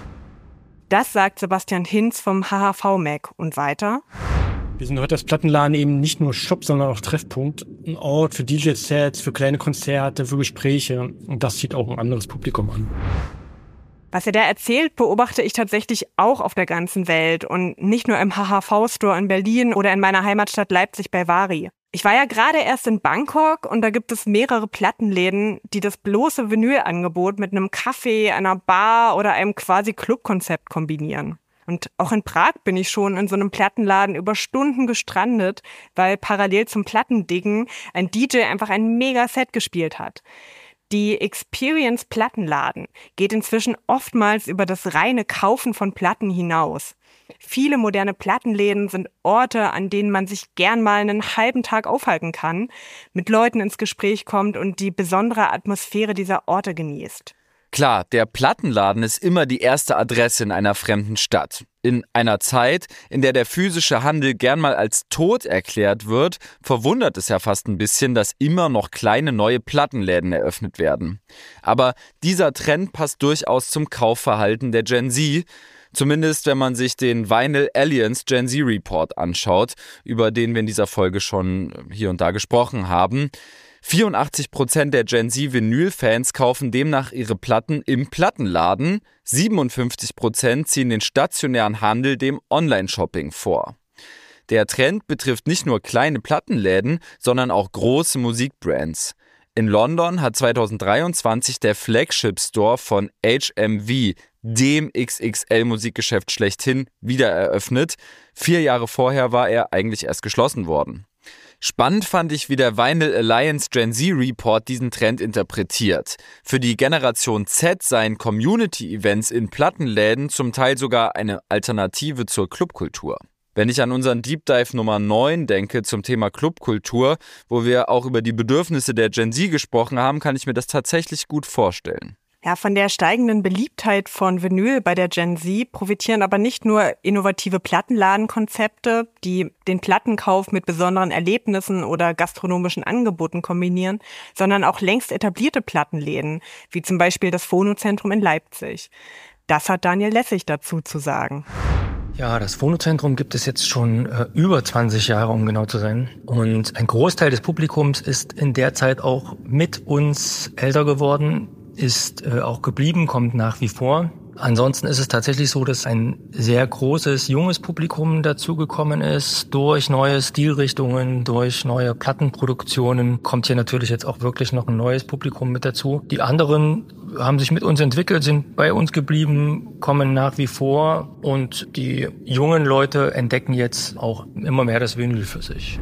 Das sagt Sebastian Hinz vom H H V-Mac. Und weiter? Wir sind heute als Plattenladen eben nicht nur Shop, sondern auch Treffpunkt. Ein Ort für D J-Sets, für kleine Konzerte, für Gespräche. Und das zieht auch ein anderes Publikum an. Was er da erzählt, beobachte ich tatsächlich auch auf der ganzen Welt. Und nicht nur im H H V-Store in Berlin oder in meiner Heimatstadt Leipzig bei Vari. Ich war ja gerade erst in Bangkok und da gibt es mehrere Plattenläden, die das bloße Vinylangebot mit einem Café, einer Bar oder einem quasi Clubkonzept kombinieren. Und auch in Prag bin ich schon in so einem Plattenladen über Stunden gestrandet, weil parallel zum Plattendiggen ein D J einfach ein Mega-Set gespielt hat. Die Experience Plattenladen geht inzwischen oftmals über das reine Kaufen von Platten hinaus. Viele moderne Plattenläden sind Orte, an denen man sich gern mal einen halben Tag aufhalten kann, mit Leuten ins Gespräch kommt und die besondere Atmosphäre dieser Orte genießt. Klar, der Plattenladen ist immer die erste Adresse in einer fremden Stadt. In einer Zeit, in der der physische Handel gern mal als tot erklärt wird, verwundert es ja fast ein bisschen, dass immer noch kleine neue Plattenläden eröffnet werden. Aber dieser Trend passt durchaus zum Kaufverhalten der Gen Z, zumindest wenn man sich den Vinyl Alliance Gen Z Report anschaut, über den wir in dieser Folge schon hier und da gesprochen haben. vierundachtzig Prozent der Gen Z Vinyl-Fans kaufen demnach ihre Platten im Plattenladen, siebenundfünfzig Prozent ziehen den stationären Handel dem Online-Shopping vor. Der Trend betrifft nicht nur kleine Plattenläden, sondern auch große Musikbrands. In London hat zweitausenddreiundzwanzig der Flagship-Store von H M V, dem X X L-Musikgeschäft schlechthin, wieder eröffnet. Vier Jahre vorher war er eigentlich erst geschlossen worden. Spannend fand ich, wie der Vinyl Alliance Gen Z Report diesen Trend interpretiert. Für die Generation Z seien Community-Events in Plattenläden zum Teil sogar eine Alternative zur Clubkultur. Wenn ich an unseren Deep Dive Nummer neun denke zum Thema Clubkultur, wo wir auch über die Bedürfnisse der Gen Z gesprochen haben, kann ich mir das tatsächlich gut vorstellen. Ja, von der steigenden Beliebtheit von Vinyl bei der Gen Z profitieren aber nicht nur innovative Plattenladenkonzepte, die den Plattenkauf mit besonderen Erlebnissen oder gastronomischen Angeboten kombinieren, sondern auch längst etablierte Plattenläden, wie zum Beispiel das Phono-Zentrum in Leipzig. Das hat Daniel Lessig dazu zu sagen. Ja, das Phono-Zentrum gibt es jetzt schon äh, über zwanzig Jahre, um genau zu sein. Und ein Großteil des Publikums ist in der Zeit auch mit uns älter geworden, ist äh, auch geblieben, kommt nach wie vor. Ansonsten ist es tatsächlich so, dass ein sehr großes, junges Publikum dazugekommen ist. Durch neue Stilrichtungen, durch neue Plattenproduktionen kommt hier natürlich jetzt auch wirklich noch ein neues Publikum mit dazu. Die anderen haben sich mit uns entwickelt, sind bei uns geblieben, kommen nach wie vor. Und die jungen Leute entdecken jetzt auch immer mehr das Vinyl für sich.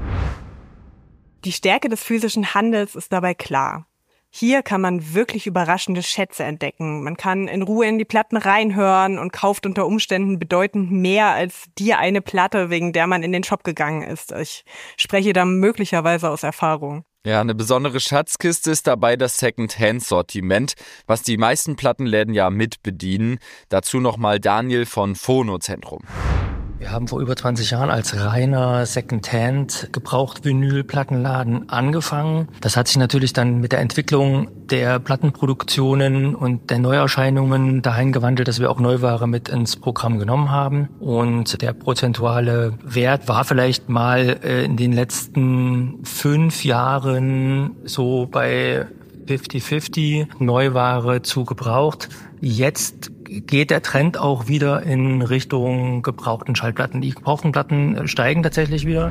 Die Stärke des physischen Handels ist dabei klar. Hier kann man wirklich überraschende Schätze entdecken. Man kann in Ruhe in die Platten reinhören und kauft unter Umständen bedeutend mehr als die eine Platte, wegen der man in den Shop gegangen ist. Ich spreche da möglicherweise aus Erfahrung. Ja, eine besondere Schatzkiste ist dabei das Second-Hand-Sortiment, was die meisten Plattenläden ja mit bedienen. Dazu nochmal Daniel von Phono-Zentrum. Wir haben vor über zwanzig Jahren als reiner Secondhand Gebraucht-Vinyl-Plattenladen angefangen. Das hat sich natürlich dann mit der Entwicklung der Plattenproduktionen und der Neuerscheinungen dahin gewandelt, dass wir auch Neuware mit ins Programm genommen haben. Und der prozentuale Wert war vielleicht mal äh, in den letzten fünf Jahren so bei fünfzig fünfzig Neuware zu gebraucht. Jetzt geht der Trend auch wieder in Richtung gebrauchten Schallplatten. Die gebrauchten Platten steigen tatsächlich wieder.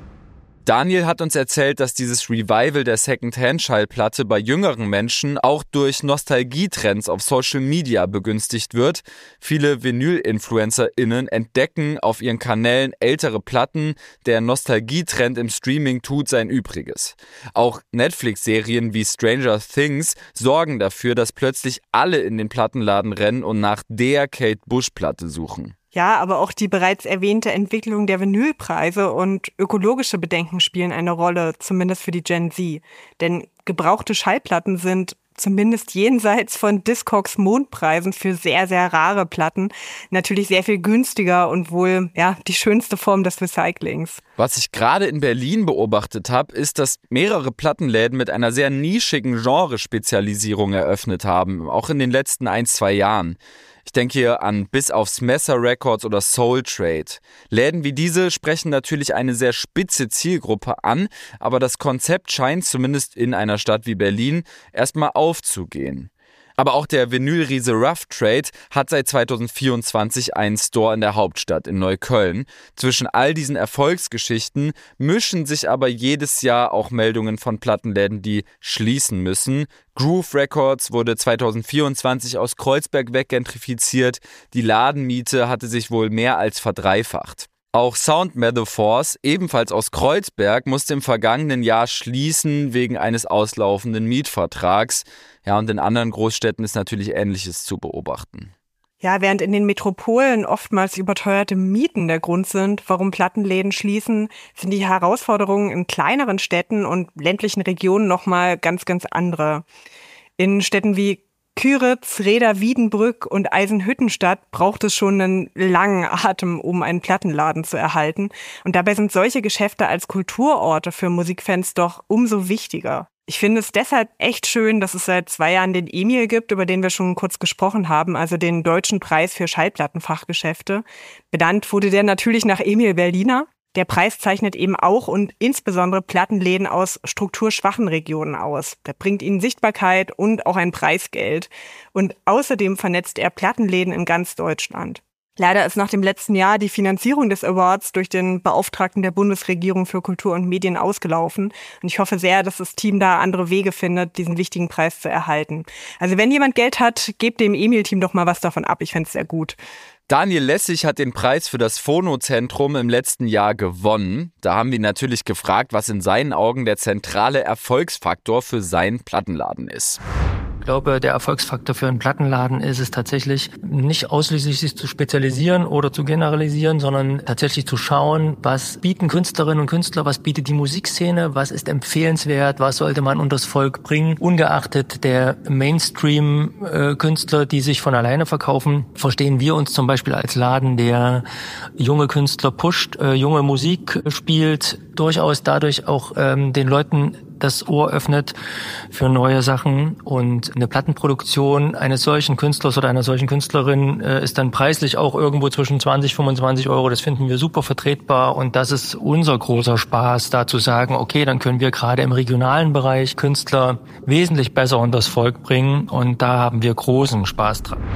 Daniel hat uns erzählt, dass dieses Revival der Secondhand-Schallplatte bei jüngeren Menschen auch durch Nostalgietrends auf Social Media begünstigt wird. Viele Vinyl-InfluencerInnen entdecken auf ihren Kanälen ältere Platten. Der Nostalgietrend im Streaming tut sein Übriges. Auch Netflix-Serien wie Stranger Things sorgen dafür, dass plötzlich alle in den Plattenladen rennen und nach der Kate Bush-Platte suchen. Ja, aber auch die bereits erwähnte Entwicklung der Vinylpreise und ökologische Bedenken spielen eine Rolle, zumindest für die Gen Z. Denn gebrauchte Schallplatten sind zumindest jenseits von Discogs Mondpreisen für sehr, sehr rare Platten natürlich sehr viel günstiger und wohl ja die schönste Form des Recyclings. Was ich gerade in Berlin beobachtet habe, ist, dass mehrere Plattenläden mit einer sehr nischigen Genrespezialisierung eröffnet haben, auch in den letzten ein, zwei Jahren. Ich denke hier an Bis aufs Messer Records oder Soul Trade. Läden wie diese sprechen natürlich eine sehr spitze Zielgruppe an, aber das Konzept scheint zumindest in einer Stadt wie Berlin erstmal aufzugehen. Aber auch der Vinylriese Rough Trade hat seit zweitausendvierundzwanzig einen Store in der Hauptstadt in Neukölln. Zwischen all diesen Erfolgsgeschichten mischen sich aber jedes Jahr auch Meldungen von Plattenläden, die schließen müssen. Groove Records wurde zweitausendvierundzwanzig aus Kreuzberg weggentrifiziert. Die Ladenmiete hatte sich wohl mehr als verdreifacht. Auch Sound Metaphors, ebenfalls aus Kreuzberg, musste im vergangenen Jahr schließen wegen eines auslaufenden Mietvertrags. Ja, und in anderen Großstädten ist natürlich Ähnliches zu beobachten. Ja, während in den Metropolen oftmals überteuerte Mieten der Grund sind, warum Plattenläden schließen, sind die Herausforderungen in kleineren Städten und ländlichen Regionen nochmal ganz, ganz andere. In Städten wie Küritz, Reda, Wiedenbrück und Eisenhüttenstadt braucht es schon einen langen Atem, um einen Plattenladen zu erhalten. Und dabei sind solche Geschäfte als Kulturorte für Musikfans doch umso wichtiger. Ich finde es deshalb echt schön, dass es seit zwei Jahren den EMIL gibt, über den wir schon kurz gesprochen haben, also den Deutschen Preis für Schallplattenfachgeschäfte. Benannt wurde der natürlich nach Emil Berliner. Der Preis zeichnet eben auch und insbesondere Plattenläden aus strukturschwachen Regionen aus. Der bringt ihnen Sichtbarkeit und auch ein Preisgeld. Und außerdem vernetzt er Plattenläden in ganz Deutschland. Leider ist nach dem letzten Jahr die Finanzierung des Awards durch den Beauftragten der Bundesregierung für Kultur und Medien ausgelaufen. Und ich hoffe sehr, dass das Team da andere Wege findet, diesen wichtigen Preis zu erhalten. Also wenn jemand Geld hat, gebt dem EMIL-Team doch mal was davon ab. Ich fände es sehr gut. Daniel Lessig hat den Preis für das Phono-Zentrum im letzten Jahr gewonnen. Da haben wir ihn natürlich gefragt, was in seinen Augen der zentrale Erfolgsfaktor für seinen Plattenladen ist. Ich glaube, der Erfolgsfaktor für einen Plattenladen ist es tatsächlich, nicht ausschließlich sich zu spezialisieren oder zu generalisieren, sondern tatsächlich zu schauen, was bieten Künstlerinnen und Künstler, was bietet die Musikszene, was ist empfehlenswert, was sollte man unters Volk bringen. Ungeachtet der Mainstream-Künstler, die sich von alleine verkaufen, verstehen wir uns zum Beispiel als Laden, der junge Künstler pusht, äh, junge Musik spielt, durchaus dadurch auch ähm, den Leuten das Ohr öffnet für neue Sachen, und eine Plattenproduktion eines solchen Künstlers oder einer solchen Künstlerin äh, ist dann preislich auch irgendwo zwischen zwanzig, fünfundzwanzig Euro. Das finden wir super vertretbar, und das ist unser großer Spaß, da zu sagen, okay, dann können wir gerade im regionalen Bereich Künstler wesentlich besser unters Volk bringen, und da haben wir großen Spaß dran.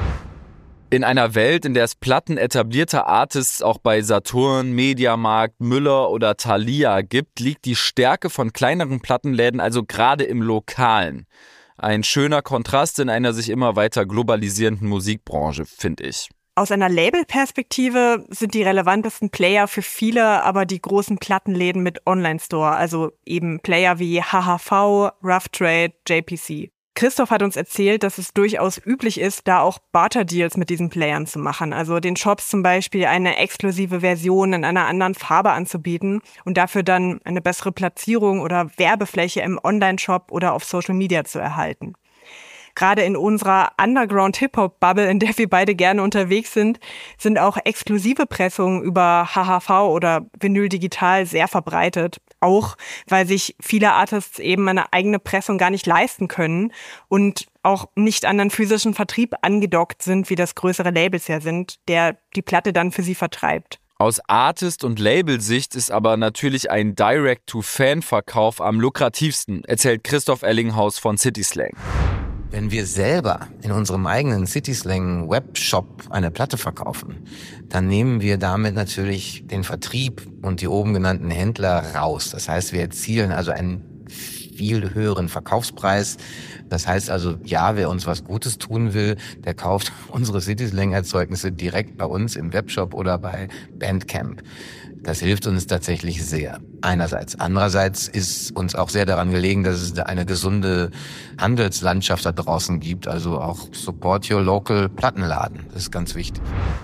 In einer Welt, in der es Platten etablierter Artists auch bei Saturn, Mediamarkt, Müller oder Thalia gibt, liegt die Stärke von kleineren Plattenläden also gerade im Lokalen. Ein schöner Kontrast in einer sich immer weiter globalisierenden Musikbranche, finde ich. Aus einer Labelperspektive sind die relevantesten Player für viele aber die großen Plattenläden mit Online-Store, also eben Player wie H H V, Rough Trade, J P C. Christoph hat uns erzählt, dass es durchaus üblich ist, da auch Barter-Deals mit diesen Playern zu machen. Also den Shops zum Beispiel eine exklusive Version in einer anderen Farbe anzubieten und dafür dann eine bessere Platzierung oder Werbefläche im Online-Shop oder auf Social Media zu erhalten. Gerade in unserer Underground-Hip-Hop-Bubble, in der wir beide gerne unterwegs sind, sind auch exklusive Pressungen über H H V oder Vinyl Digital sehr verbreitet. Auch weil sich viele Artists eben eine eigene Pressung gar nicht leisten können und auch nicht an einen physischen Vertrieb angedockt sind, wie das größere Labels ja sind, der die Platte dann für sie vertreibt. Aus Artist- und Labelsicht ist aber natürlich ein Direct-to-Fan-Verkauf am lukrativsten, erzählt Christoph Ellinghaus von CitySlang. Wenn wir selber in unserem eigenen CitySlang Webshop eine Platte verkaufen, dann nehmen wir damit natürlich den Vertrieb und die oben genannten Händler raus. Das heißt, wir erzielen also einen viel höheren Verkaufspreis. Das heißt also, ja, wer uns was Gutes tun will, der kauft unsere CitySlang-Erzeugnisse direkt bei uns im Webshop oder bei Bandcamp. Das hilft uns tatsächlich sehr. Einerseits. Andererseits ist uns auch sehr daran gelegen, dass es eine gesunde Handelslandschaft da draußen gibt. Also auch Support Your Local Plattenladen. Das ist ganz wichtig.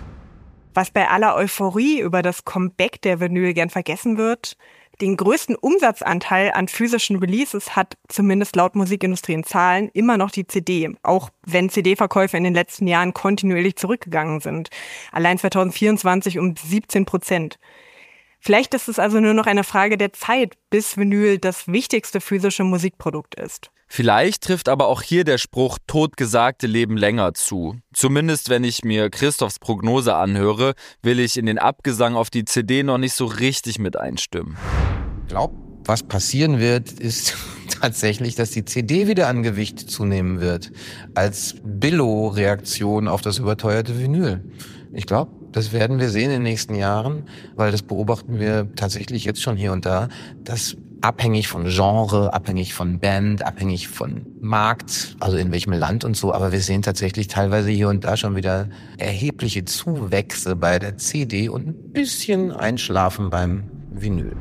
Was bei aller Euphorie über das Comeback der Vinyl gern vergessen wird, den größten Umsatzanteil an physischen Releases hat, zumindest laut Musikindustrienzahlen, immer noch die C D, auch wenn C D-Verkäufe in den letzten Jahren kontinuierlich zurückgegangen sind. Allein zwanzig vierundzwanzig um siebzehn Prozent. Vielleicht ist es also nur noch eine Frage der Zeit, bis Vinyl das wichtigste physische Musikprodukt ist. Vielleicht trifft aber auch hier der Spruch totgesagte leben länger zu. Zumindest wenn ich mir Christophs Prognose anhöre, will ich in den Abgesang auf die C D noch nicht so richtig mit einstimmen. Ich glaube, was passieren wird, ist tatsächlich, dass die C D wieder an Gewicht zunehmen wird, als Billo-Reaktion auf das überteuerte Vinyl. Ich glaube, das werden wir sehen in den nächsten Jahren, weil das beobachten wir tatsächlich jetzt schon hier und da, dass abhängig von Genre, abhängig von Band, abhängig von Markt, also in welchem Land und so, aber wir sehen tatsächlich teilweise hier und da schon wieder erhebliche Zuwächse bei der C D und ein bisschen Einschlafen beim Vinyl.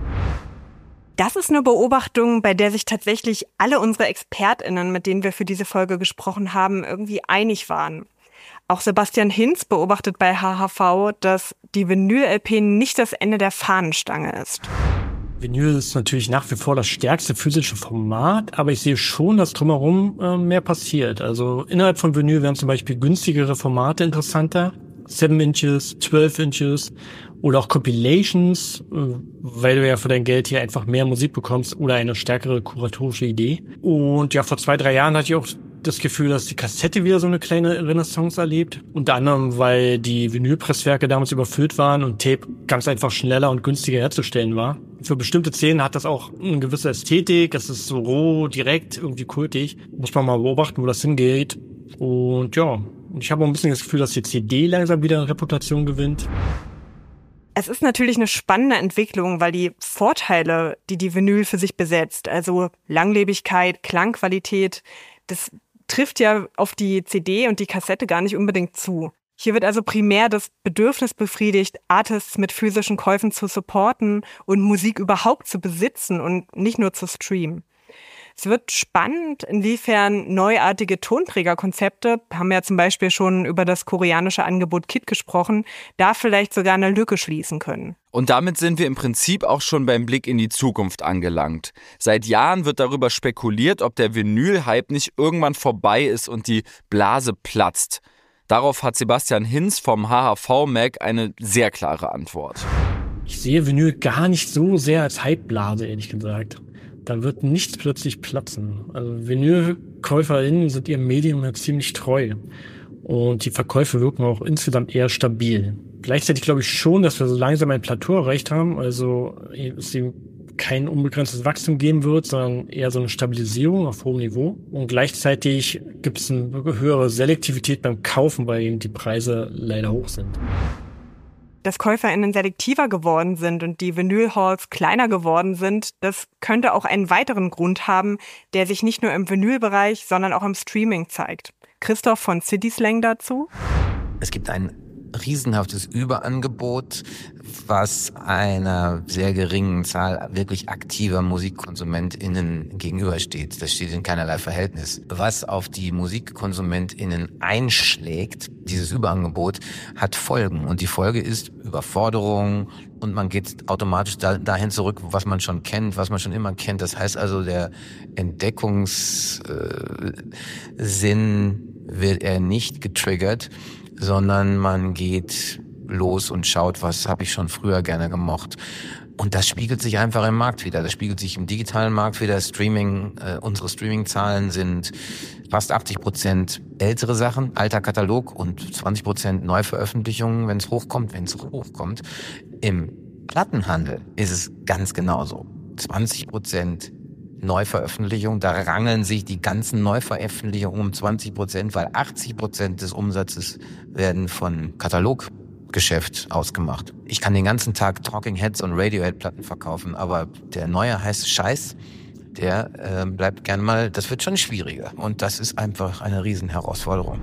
Das ist eine Beobachtung, bei der sich tatsächlich alle unsere ExpertInnen, mit denen wir für diese Folge gesprochen haben, irgendwie einig waren. Auch Sebastian Hinz beobachtet bei H H V, dass die Vinyl-L P nicht das Ende der Fahnenstange ist. Vinyl ist natürlich nach wie vor das stärkste physische Format, aber ich sehe schon, dass drumherum äh, mehr passiert. Also innerhalb von Vinyl werden zum Beispiel günstigere Formate interessanter, sieben Inches, zwölf Inches oder auch Compilations, äh, weil du ja für dein Geld hier einfach mehr Musik bekommst oder eine stärkere kuratorische Idee. Und ja, vor zwei, drei Jahren hatte ich auch das Gefühl, dass die Kassette wieder so eine kleine Renaissance erlebt. Unter anderem, weil die Vinylpresswerke damals überfüllt waren und Tape ganz einfach schneller und günstiger herzustellen war. Für bestimmte Szenen hat das auch eine gewisse Ästhetik. Es ist so roh, direkt, irgendwie kultig. Muss man mal beobachten, wo das hingeht. Und ja, ich habe auch ein bisschen das Gefühl, dass die C D langsam wieder Reputation gewinnt. Es ist natürlich eine spannende Entwicklung, weil die Vorteile, die die Vinyl für sich besetzt, also Langlebigkeit, Klangqualität, das trifft ja auf die C D und die Kassette gar nicht unbedingt zu. Hier wird also primär das Bedürfnis befriedigt, Artists mit physischen Käufen zu supporten und Musik überhaupt zu besitzen und nicht nur zu streamen. Es wird spannend, inwiefern neuartige Tonträgerkonzepte, haben wir ja zum Beispiel schon über das koreanische Angebot Kit gesprochen, da vielleicht sogar eine Lücke schließen können. Und damit sind wir im Prinzip auch schon beim Blick in die Zukunft angelangt. Seit Jahren wird darüber spekuliert, ob der Vinyl-Hype nicht irgendwann vorbei ist und die Blase platzt. Darauf hat Sebastian Hinz vom H H V-Mag eine sehr klare Antwort. Ich sehe Vinyl gar nicht so sehr als Hypeblase, ehrlich gesagt. Da wird nichts plötzlich platzen. Also Vinylkäuferinnen sind ihrem Medium ja ziemlich treu. Und die Verkäufe wirken auch insgesamt eher stabil. Gleichzeitig glaube ich schon, dass wir so langsam ein Plateau erreicht haben. Also es kein unbegrenztes Wachstum geben wird, sondern eher so eine Stabilisierung auf hohem Niveau. Und gleichzeitig gibt es eine höhere Selektivität beim Kaufen, weil eben die Preise leider hoch sind. Dass KäuferInnen selektiver geworden sind und die Vinyl-Halls kleiner geworden sind, das könnte auch einen weiteren Grund haben, der sich nicht nur im Vinyl-Bereich, sondern auch im Streaming zeigt. Christoph von CitySlang dazu? Es gibt einen riesenhaftes Überangebot, was einer sehr geringen Zahl wirklich aktiver MusikkonsumentInnen gegenübersteht. Das steht in keinerlei Verhältnis. Was auf die MusikkonsumentInnen einschlägt, dieses Überangebot, hat Folgen. Und die Folge ist Überforderung und man geht automatisch da, dahin zurück, was man schon kennt, was man schon immer kennt. Das heißt also, der Entdeckungssinn wird er nicht getriggert, sondern man geht los und schaut, was habe ich schon früher gerne gemocht. Und das spiegelt sich einfach im Markt wieder. Das spiegelt sich im digitalen Markt wieder. Streaming, äh, unsere Streaming-Zahlen sind fast achtzig Prozent ältere Sachen, alter Katalog und zwanzig Prozent Neuveröffentlichungen, wenn es hochkommt, wenn es hochkommt. Im Plattenhandel ist es ganz genauso. zwanzig Prozent Neuveröffentlichung, da rangeln sich die ganzen Neuveröffentlichungen um zwanzig Prozent, weil achtzig Prozent des Umsatzes werden von Kataloggeschäft ausgemacht. Ich kann den ganzen Tag Talking Heads und Radiohead-Platten verkaufen, aber der neue heiße Scheiß, der äh, bleibt gern mal, das wird schon schwieriger. Und das ist einfach eine Riesenherausforderung.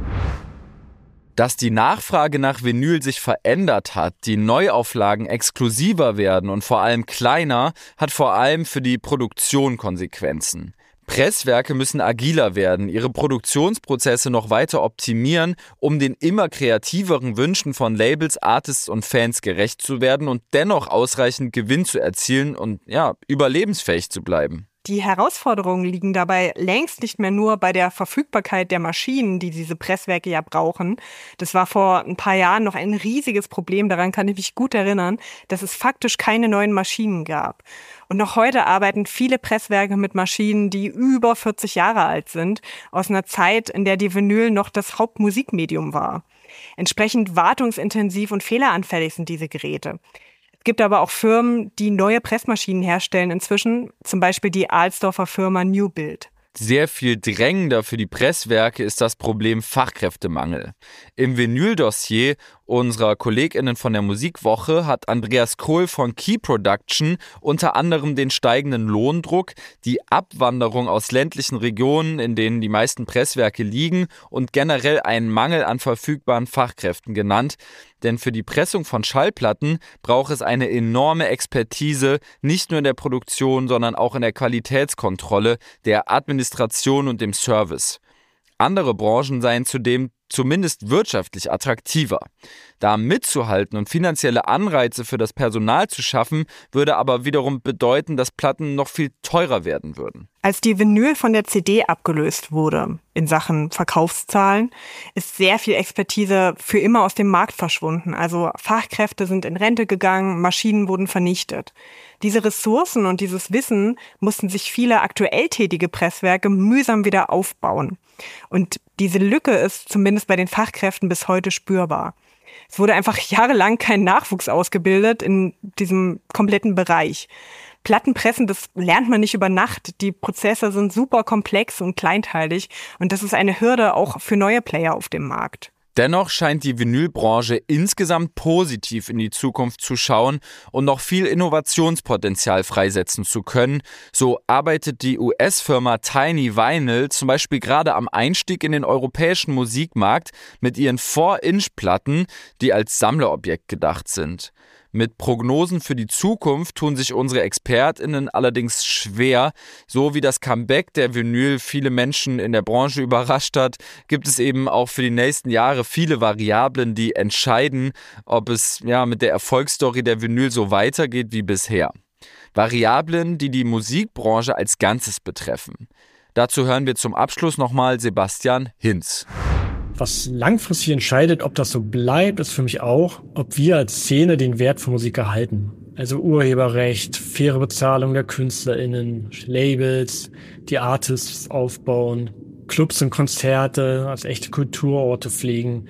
Dass die Nachfrage nach Vinyl sich verändert hat, die Neuauflagen exklusiver werden und vor allem kleiner, hat vor allem für die Produktion Konsequenzen. Presswerke müssen agiler werden, ihre Produktionsprozesse noch weiter optimieren, um den immer kreativeren Wünschen von Labels, Artists und Fans gerecht zu werden und dennoch ausreichend Gewinn zu erzielen und ja, überlebensfähig zu bleiben. Die Herausforderungen liegen dabei längst nicht mehr nur bei der Verfügbarkeit der Maschinen, die diese Presswerke ja brauchen. Das war vor ein paar Jahren noch ein riesiges Problem, daran kann ich mich gut erinnern, dass es faktisch keine neuen Maschinen gab. Und noch heute arbeiten viele Presswerke mit Maschinen, die über vierzig Jahre alt sind, aus einer Zeit, in der die Vinyl noch das Hauptmusikmedium war. Entsprechend wartungsintensiv und fehleranfällig sind diese Geräte. Es gibt aber auch Firmen, die neue Pressmaschinen herstellen inzwischen, zum Beispiel die Alsdorfer Firma New Build. Sehr viel drängender für die Presswerke ist das Problem Fachkräftemangel. Im Vinyl-Dossier unserer KollegInnen von der Musikwoche hat Andreas Kohl von Key Production unter anderem den steigenden Lohndruck, die Abwanderung aus ländlichen Regionen, in denen die meisten Presswerke liegen, und generell einen Mangel an verfügbaren Fachkräften genannt. Denn für die Pressung von Schallplatten braucht es eine enorme Expertise, nicht nur in der Produktion, sondern auch in der Qualitätskontrolle, der Administration und dem Service. Andere Branchen seien zudem zumindest wirtschaftlich attraktiver. Da mitzuhalten und finanzielle Anreize für das Personal zu schaffen, würde aber wiederum bedeuten, dass Platten noch viel teurer werden würden. Als die Vinyl von der C D abgelöst wurde in Sachen Verkaufszahlen, ist sehr viel Expertise für immer aus dem Markt verschwunden. Also Fachkräfte sind in Rente gegangen, Maschinen wurden vernichtet. Diese Ressourcen und dieses Wissen mussten sich viele aktuell tätige Presswerke mühsam wieder aufbauen. Und diese Lücke ist zumindest bei den Fachkräften bis heute spürbar. Es wurde einfach jahrelang kein Nachwuchs ausgebildet in diesem kompletten Bereich. Plattenpressen, das lernt man nicht über Nacht. Die Prozesse sind super komplex und kleinteilig und das ist eine Hürde auch für neue Player auf dem Markt. Dennoch scheint die Vinylbranche insgesamt positiv in die Zukunft zu schauen und noch viel Innovationspotenzial freisetzen zu können. So arbeitet die U S-Firma Tiny Vinyl zum Beispiel gerade am Einstieg in den europäischen Musikmarkt mit ihren vier Inch Platten, die als Sammlerobjekt gedacht sind. Mit Prognosen für die Zukunft tun sich unsere ExpertInnen allerdings schwer. So wie das Comeback der Vinyl viele Menschen in der Branche überrascht hat, gibt es eben auch für die nächsten Jahre viele Variablen, die entscheiden, ob es ja mit der Erfolgsstory der Vinyl so weitergeht wie bisher. Variablen, die die Musikbranche als Ganzes betreffen. Dazu hören wir zum Abschluss nochmal Sebastian Hinz. Was langfristig entscheidet, ob das so bleibt, ist für mich auch, ob wir als Szene den Wert für Musik erhalten. Also Urheberrecht, faire Bezahlung der KünstlerInnen, Labels, die Artists aufbauen, Clubs und Konzerte als echte Kulturorte pflegen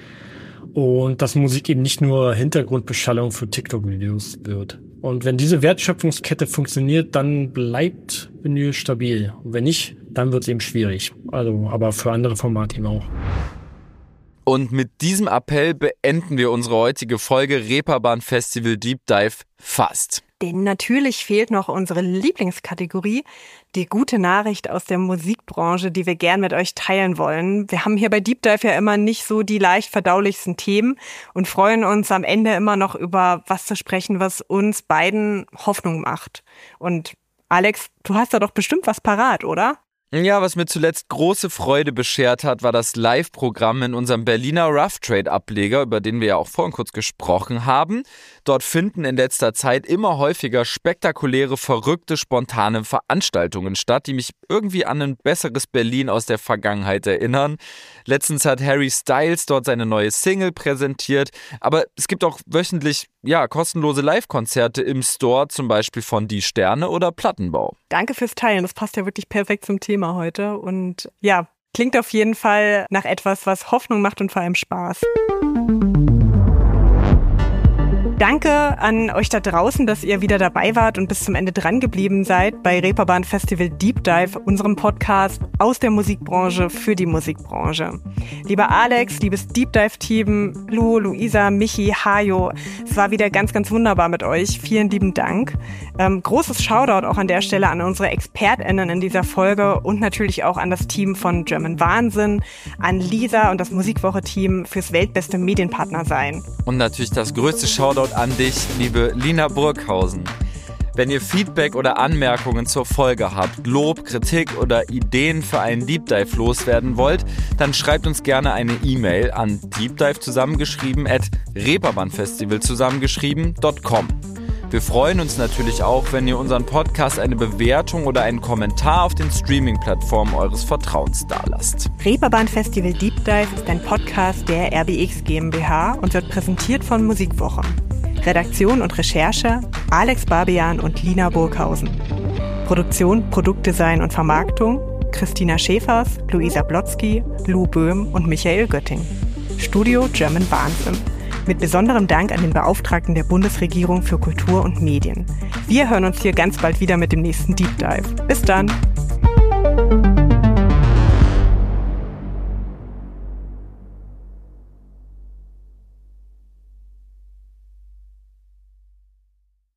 und dass Musik eben nicht nur Hintergrundbeschallung für TikTok-Videos wird. Und wenn diese Wertschöpfungskette funktioniert, dann bleibt Vinyl stabil. Und wenn nicht, dann wird es eben schwierig. Also, aber für andere Formate eben auch. Und mit diesem Appell beenden wir unsere heutige Folge Reeperbahn Festival Deep Dive fast. Denn natürlich fehlt noch unsere Lieblingskategorie, die gute Nachricht aus der Musikbranche, die wir gern mit euch teilen wollen. Wir haben hier bei Deep Dive ja immer nicht so die leicht verdaulichsten Themen und freuen uns am Ende immer noch über was zu sprechen, was uns beiden Hoffnung macht. Und Alex, du hast da doch bestimmt was parat, oder? Ja, was mir zuletzt große Freude beschert hat, war das Live-Programm in unserem Berliner Rough Trade-Ableger, über den wir ja auch vorhin kurz gesprochen haben. Dort finden in letzter Zeit immer häufiger spektakuläre, verrückte, spontane Veranstaltungen statt, die mich irgendwie an ein besseres Berlin aus der Vergangenheit erinnern. Letztens hat Harry Styles dort seine neue Single präsentiert, aber es gibt auch wöchentlich ja, kostenlose Live-Konzerte im Store, zum Beispiel von Die Sterne oder Plattenbau. Danke fürs Teilen, das passt ja wirklich perfekt zum Thema heute und ja, klingt auf jeden Fall nach etwas, was Hoffnung macht und vor allem Spaß. Danke an euch da draußen, dass ihr wieder dabei wart und bis zum Ende dran geblieben seid bei Reeperbahn Festival Deep Dive, unserem Podcast aus der Musikbranche für die Musikbranche. Lieber Alex, liebes Deep Dive-Team, Lu, Luisa, Michi, Hajo, es war wieder ganz, ganz wunderbar mit euch. Vielen lieben Dank. Ähm, großes Shoutout auch an der Stelle an unsere ExpertInnen in dieser Folge und natürlich auch an das Team von German Wahnsinn, an Lisa und das Musikwoche-Team fürs weltbeste Medienpartner sein. Und natürlich das größte Shoutout an dich, liebe Lina Burghausen. Wenn ihr Feedback oder Anmerkungen zur Folge habt, Lob, Kritik oder Ideen für einen Deep Dive loswerden wollt, dann schreibt uns gerne eine E-Mail an deepdive zusammengeschrieben at reeperbahnfestival zusammengeschrieben Punkt com. Wir freuen uns natürlich auch, wenn ihr unseren Podcast eine Bewertung oder einen Kommentar auf den Streaming-Plattformen eures Vertrauens dalasst. Reeperbahn Festival Deep Dive ist ein Podcast der R B X GmbH und wird präsentiert von Musikwoche. Redaktion und Recherche Alex Barbian und Lina Burghausen. Produktion, Produktdesign und Vermarktung Christina Schäfers, Luisa Blotzky, Lou Böhm und Michael Götting. Studio German Wahnsinn. Mit besonderem Dank an den Beauftragten der Bundesregierung für Kultur und Medien. Wir hören uns hier ganz bald wieder mit dem nächsten Deep Dive. Bis dann!